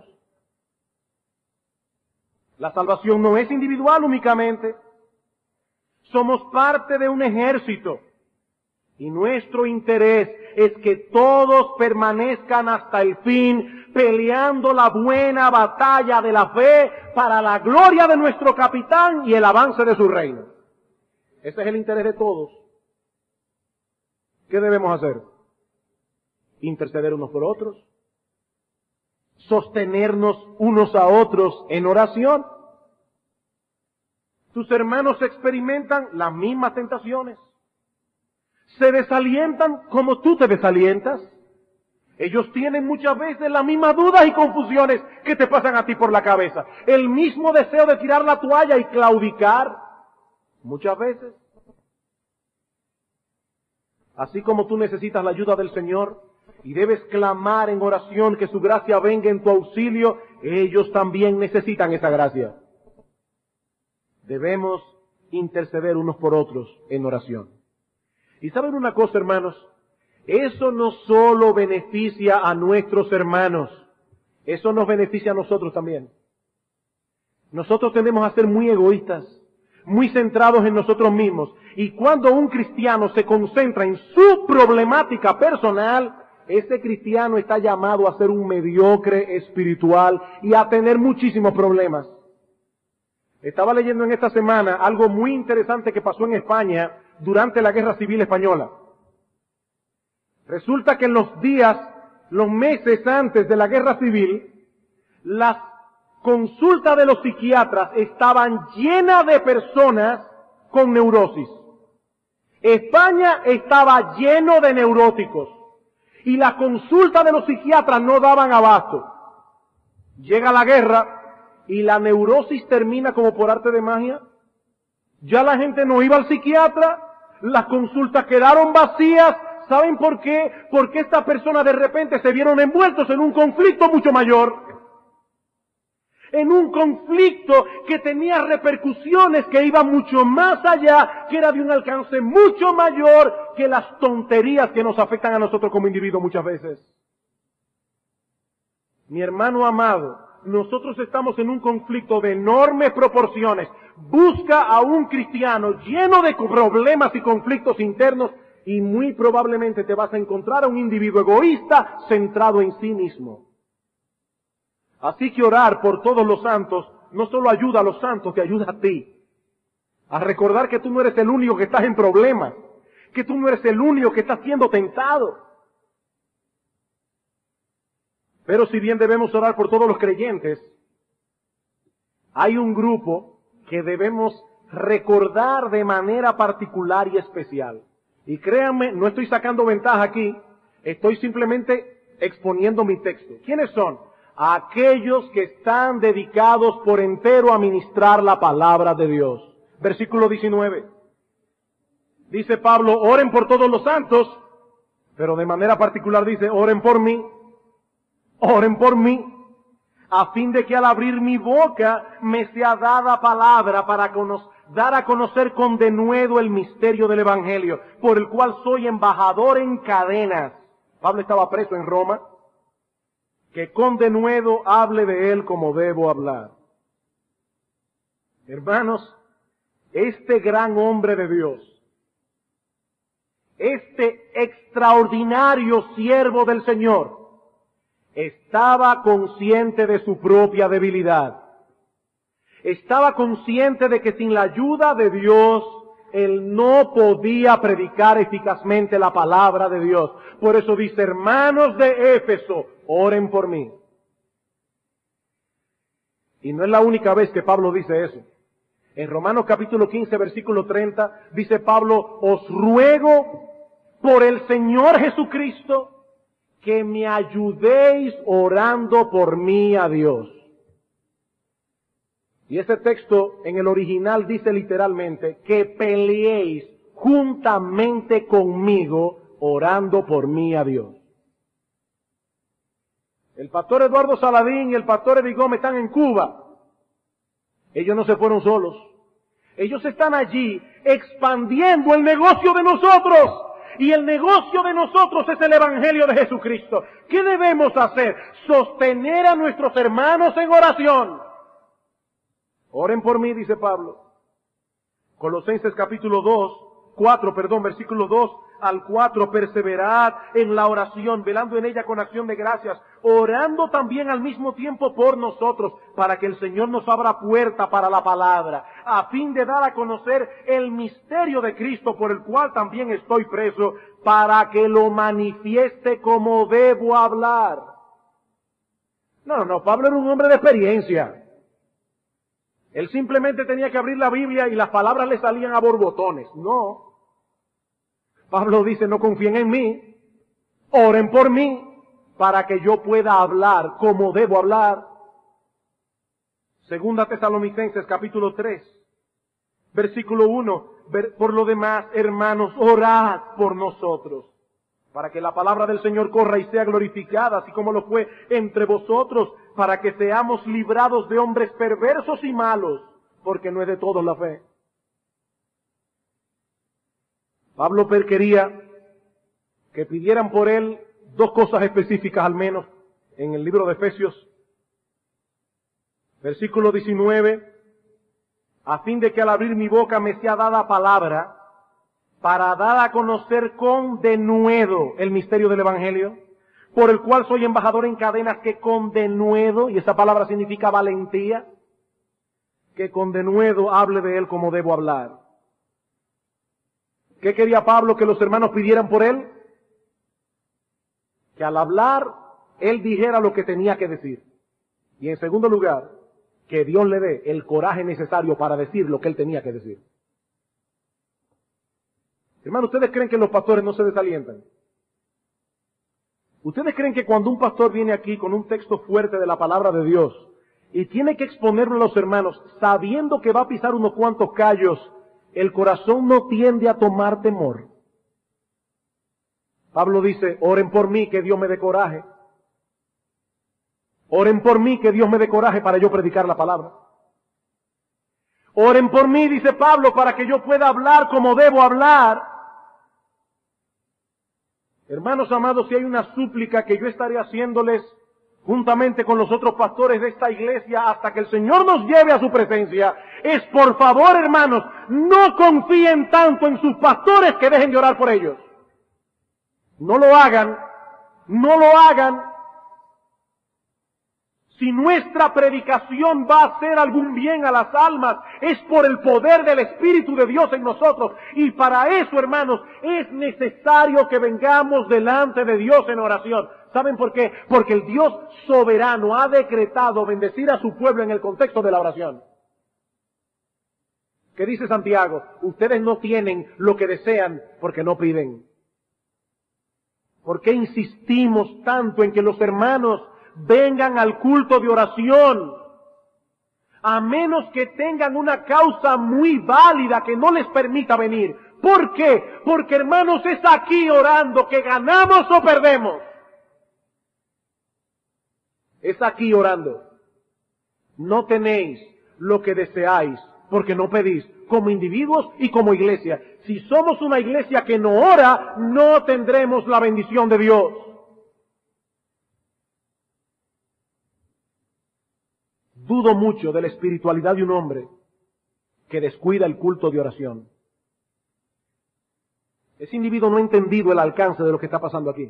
La salvación no es individual únicamente. Somos parte de un ejército. Y nuestro interés es que todos permanezcan hasta el fin, peleando la buena batalla de la fe para la gloria de nuestro capitán y el avance de su reino. Ese es el interés de todos. ¿Qué debemos hacer? Interceder unos por otros. Sostenernos unos a otros en oración. Tus hermanos experimentan las mismas tentaciones. Se desalientan como tú te desalientas. Ellos tienen muchas veces las mismas dudas y confusiones que te pasan a ti por la cabeza. El mismo deseo de tirar la toalla y claudicar. Muchas veces. Así como tú necesitas la ayuda del Señor y debes clamar en oración que su gracia venga en tu auxilio, ellos también necesitan esa gracia. Debemos interceder unos por otros en oración. Y saben una cosa, hermanos, eso no solo beneficia a nuestros hermanos, eso nos beneficia a nosotros también. Nosotros tendemos a ser muy egoístas, muy centrados en nosotros mismos. Y cuando un cristiano se concentra en su problemática personal, ese cristiano está llamado a ser un mediocre espiritual y a tener muchísimos problemas. Estaba leyendo en esta semana algo muy interesante que pasó en España durante la Guerra Civil Española. Resulta que en los días, los meses antes de la Guerra Civil, las consultas de los psiquiatras estaban llenas de personas con neurosis. España estaba lleno de neuróticos y las consultas de los psiquiatras no daban abasto. Llega la guerra y la neurosis termina como por arte de magia. Ya la gente no iba al psiquiatra, las consultas quedaron vacías. ¿Saben por qué? Porque estas personas de repente se vieron envueltos en un conflicto mucho mayor. En un conflicto que tenía repercusiones que iban mucho más allá, que era de un alcance mucho mayor que las tonterías que nos afectan a nosotros como individuos muchas veces. Mi hermano amado, nosotros estamos en un conflicto de enormes proporciones. Busca a un cristiano lleno de problemas y conflictos internos y muy probablemente te vas a encontrar a un individuo egoísta centrado en sí mismo. Así que orar por todos los santos no solo ayuda a los santos, te ayuda a ti. A recordar que tú no eres el único que estás en problemas, que tú no eres el único que está siendo tentado. Pero si bien debemos orar por todos los creyentes, hay un grupo que debemos recordar de manera particular y especial. Y créanme, no estoy sacando ventaja aquí, estoy simplemente exponiendo mi texto. ¿Quiénes son? Aquellos que están dedicados por entero a ministrar la palabra de Dios. Versículo diecinueve. Dice Pablo, oren por todos los santos, pero de manera particular dice, oren por mí, oren por mí, a fin de que al abrir mi boca me sea dada palabra para conocer, dar a conocer con denuedo el misterio del Evangelio, por el cual soy embajador en cadenas. Pablo estaba preso en Roma. Que con denuedo hable de él como debo hablar. Hermanos, este gran hombre de Dios, este extraordinario siervo del Señor, estaba consciente de su propia debilidad. Estaba consciente de que sin la ayuda de Dios, él no podía predicar eficazmente la palabra de Dios. Por eso dice, hermanos de Éfeso, oren por mí. Y no es la única vez que Pablo dice eso. En Romanos capítulo quince, versículo treinta, dice Pablo, os ruego por el Señor Jesucristo que me ayudéis orando por mí a Dios. Y este texto en el original dice literalmente que peleéis juntamente conmigo orando por mí a Dios. El pastor Eduardo Saladín y el pastor Eddie Gómez están en Cuba. Ellos no se fueron solos. Ellos están allí expandiendo el negocio de nosotros. Y el negocio de nosotros es el Evangelio de Jesucristo. ¿Qué debemos hacer? Sostener a nuestros hermanos en oración. Oren por mí, dice Pablo. Colosenses capítulo dos, cuatro, perdón, versículo dos al cuatro, perseverad en la oración, velando en ella con acción de gracias, orando también al mismo tiempo por nosotros, para que el Señor nos abra puerta para la palabra, a fin de dar a conocer el misterio de Cristo, por el cual también estoy preso, para que lo manifieste como debo hablar. No, no, Pablo era un hombre de experiencia. Él simplemente tenía que abrir la Biblia y las palabras le salían a borbotones. No. Pablo dice, no confíen en mí, oren por mí, para que yo pueda hablar como debo hablar. Segunda Tesalonicenses capítulo tres, versículo uno, por lo demás, hermanos, orad por nosotros, para que la palabra del Señor corra y sea glorificada, así como lo fue entre vosotros, para que seamos librados de hombres perversos y malos, porque no es de todos la fe. Pablo quería que pidieran por él dos cosas específicas al menos en el libro de Efesios. Versículo diecinueve, a fin de que al abrir mi boca me sea dada palabra para dar a conocer con denuedo el misterio del Evangelio, por el cual soy embajador en cadenas, que con denuedo, y esa palabra significa valentía, que con denuedo hable de él como debo hablar. ¿Qué quería Pablo que los hermanos pidieran por él? Que al hablar, él dijera lo que tenía que decir. Y en segundo lugar, que Dios le dé el coraje necesario para decir lo que él tenía que decir. Hermanos, ¿ustedes creen que los pastores no se desalientan? ¿Ustedes creen que cuando un pastor viene aquí con un texto fuerte de la palabra de Dios y tiene que exponerlo a los hermanos, sabiendo que va a pisar unos cuantos callos, el corazón no tiende a tomar temor? Pablo dice, oren por mí que Dios me dé coraje. Oren por mí que Dios me dé coraje para yo predicar la palabra. Oren por mí, dice Pablo, para que yo pueda hablar como debo hablar. Hermanos amados, si hay una súplica que yo estaré haciéndoles juntamente con los otros pastores de esta iglesia hasta que el Señor nos lleve a su presencia, es por favor, hermanos, no confíen tanto en sus pastores que dejen de orar por ellos. No lo hagan, no lo hagan. Si nuestra predicación va a hacer algún bien a las almas, es por el poder del Espíritu de Dios en nosotros. Y para eso, hermanos, es necesario que vengamos delante de Dios en oración. ¿Saben por qué? Porque el Dios soberano ha decretado bendecir a su pueblo en el contexto de la oración. ¿Qué dice Santiago? Ustedes no tienen lo que desean porque no piden. ¿Por qué insistimos tanto en que los hermanos vengan al culto de oración? A menos que tengan una causa muy válida que no les permita venir. ¿Por qué? Porque, hermanos, es aquí orando que ganamos o perdemos. Es aquí orando. No tenéis lo que deseáis porque no pedís, como individuos y como iglesia. Si somos una iglesia que no ora, no tendremos la bendición de Dios. Dudo mucho de la espiritualidad de un hombre que descuida el culto de oración. Ese individuo no ha entendido el alcance de lo que está pasando aquí.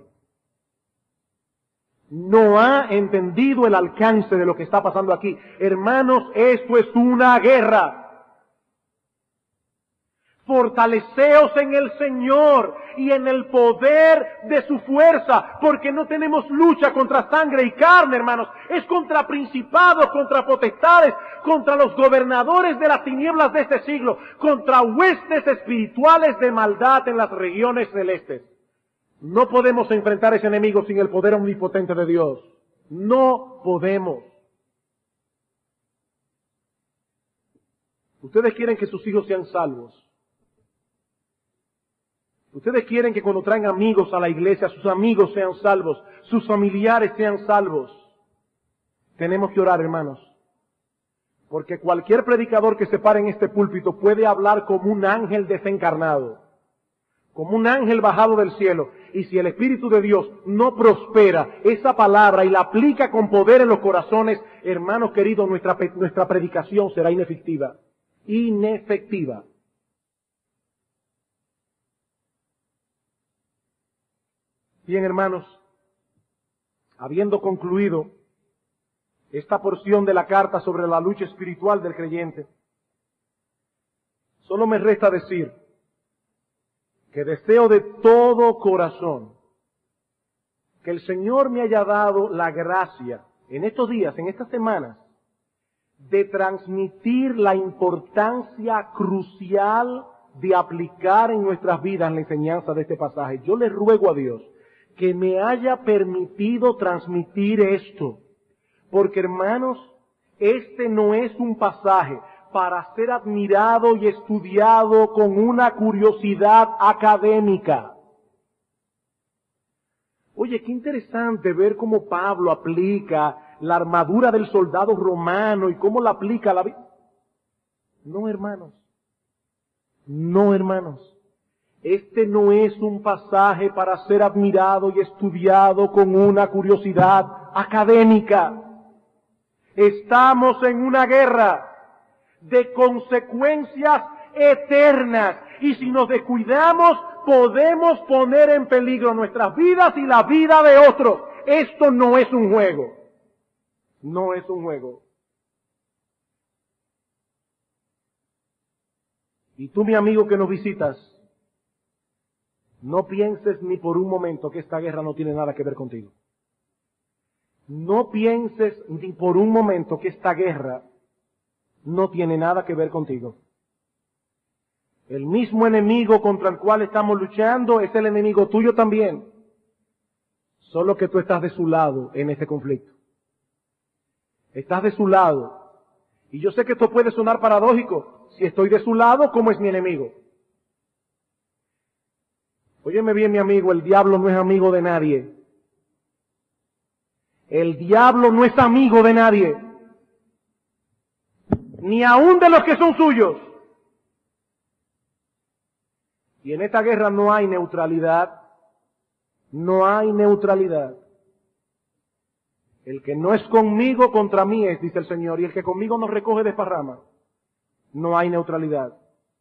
No ha entendido el alcance de lo que está pasando aquí. Hermanos, esto es una guerra. Fortaleceos en el Señor y en el poder de su fuerza, porque no tenemos lucha contra sangre y carne, hermanos. Es contra principados, contra potestades, contra los gobernadores de las tinieblas de este siglo, contra huestes espirituales de maldad en las regiones celestes. No podemos enfrentar a ese enemigo sin el poder omnipotente de Dios. No podemos. Ustedes quieren que sus hijos sean salvos. Ustedes quieren que cuando traen amigos a la iglesia, sus amigos sean salvos, sus familiares sean salvos. Tenemos que orar, hermanos. Porque cualquier predicador que se pare en este púlpito puede hablar como un ángel desencarnado. como un ángel bajado del cielo. Y si el Espíritu de Dios no prospera esa palabra y la aplica con poder en los corazones, hermanos queridos, nuestra, nuestra predicación será inefectiva. Inefectiva. Bien, hermanos, habiendo concluido esta porción de la carta sobre la lucha espiritual del creyente, solo me resta decir que deseo de todo corazón que el Señor me haya dado la gracia en estos días, en estas semanas, de transmitir la importancia crucial de aplicar en nuestras vidas la enseñanza de este pasaje. Yo le ruego a Dios que me haya permitido transmitir esto, porque hermanos, este no es un pasaje para ser admirado y estudiado con una curiosidad académica. Oye, qué interesante ver cómo Pablo aplica la armadura del soldado romano y cómo la aplica a la vida. No, hermanos. No, hermanos. Este no es un pasaje para ser admirado y estudiado con una curiosidad académica. Estamos en una guerra de consecuencias eternas. Y si nos descuidamos, podemos poner en peligro nuestras vidas y la vida de otros. Esto no es un juego. No es un juego. Y tú, mi amigo que nos visitas, no pienses ni por un momento que esta guerra no tiene nada que ver contigo. No pienses ni por un momento que esta guerra no tiene nada que ver contigo. El mismo enemigo contra el cual estamos luchando es el enemigo tuyo también. Solo que tú estás de su lado en este conflicto. Estás de su lado. Y yo sé que esto puede sonar paradójico. Si estoy de su lado, ¿cómo es mi enemigo? Óyeme bien, mi amigo, el diablo no es amigo de nadie. El diablo no es amigo de nadie. Ni aun de los que son suyos. Y en esta guerra no hay neutralidad. No hay neutralidad. El que no es conmigo, contra mí es, dice el Señor. Y el que conmigo no recoge desparrama. No hay neutralidad.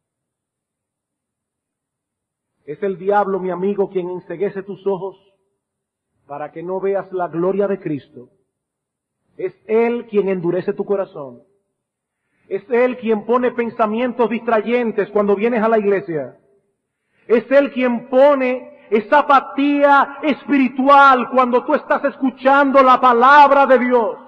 Es el diablo, mi amigo, quien enceguece tus ojos para que no veas la gloria de Cristo. Es Él quien endurece tu corazón. Es Él quien pone pensamientos distrayentes cuando vienes a la iglesia. Es Él quien pone esa apatía espiritual cuando tú estás escuchando la palabra de Dios.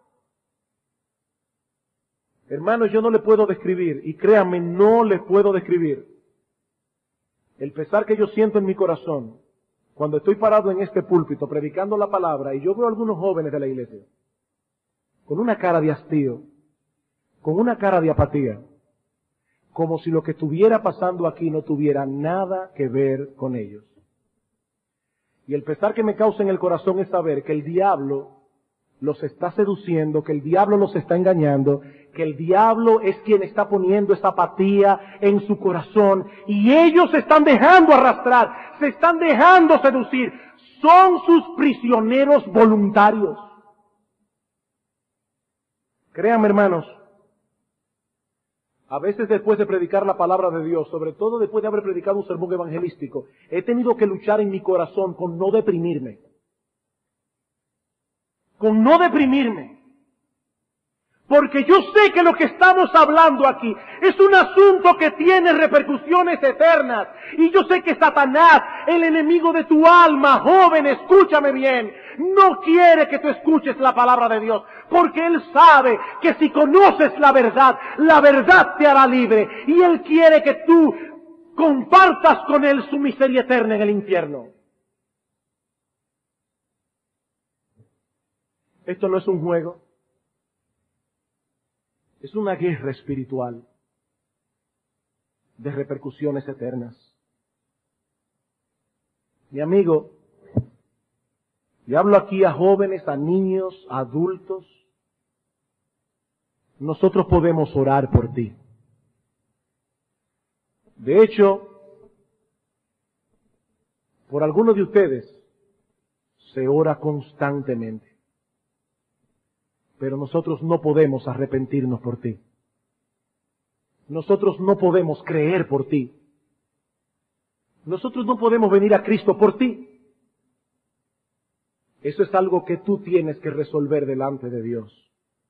Hermanos, yo no le puedo describir, y créanme, no les puedo describir el pesar que yo siento en mi corazón cuando estoy parado en este púlpito predicando la palabra y yo veo a algunos jóvenes de la iglesia con una cara de hastío, con una cara de apatía, como si lo que estuviera pasando aquí no tuviera nada que ver con ellos. Y el pesar que me causa en el corazón es saber que el diablo los está seduciendo, que el diablo los está engañando, que el diablo es quien está poniendo esa apatía en su corazón y ellos se están dejando arrastrar, se están dejando seducir, son sus prisioneros voluntarios. Créanme, hermanos, a veces después de predicar la palabra de Dios, sobre todo después de haber predicado un sermón evangelístico, he tenido que luchar en mi corazón con no deprimirme. Con no deprimirme. Porque yo sé que lo que estamos hablando aquí es un asunto que tiene repercusiones eternas. Y yo sé que Satanás, el enemigo de tu alma, joven, escúchame bien, no quiere que tú escuches la palabra de Dios. Porque Él sabe que si conoces la verdad, la verdad te hará libre. Y Él quiere que tú compartas con Él su miseria eterna en el infierno. Esto no es un juego. Es una guerra espiritual de repercusiones eternas. Mi amigo, y hablo aquí a jóvenes, a niños, a adultos, nosotros podemos orar por ti. De hecho, Por algunos de ustedes se ora constantemente, pero nosotros no podemos arrepentirnos por ti. Nosotros no podemos creer por ti. Nosotros no podemos venir a Cristo por ti. Eso es algo que tú tienes que resolver delante de Dios.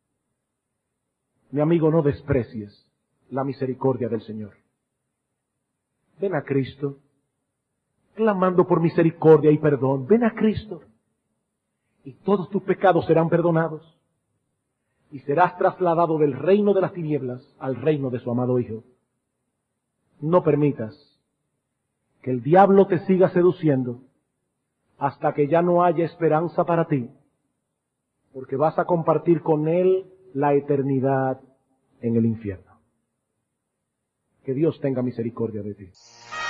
Mi amigo, no desprecies la misericordia del Señor. Ven a Cristo, clamando por misericordia y perdón. Ven a Cristo, y todos tus pecados serán perdonados, y serás trasladado del reino de las tinieblas al reino de su amado Hijo. No permitas que el diablo te siga seduciendo hasta que ya no haya esperanza para ti, porque vas a compartir con él la eternidad en el infierno. Que Dios tenga misericordia de ti.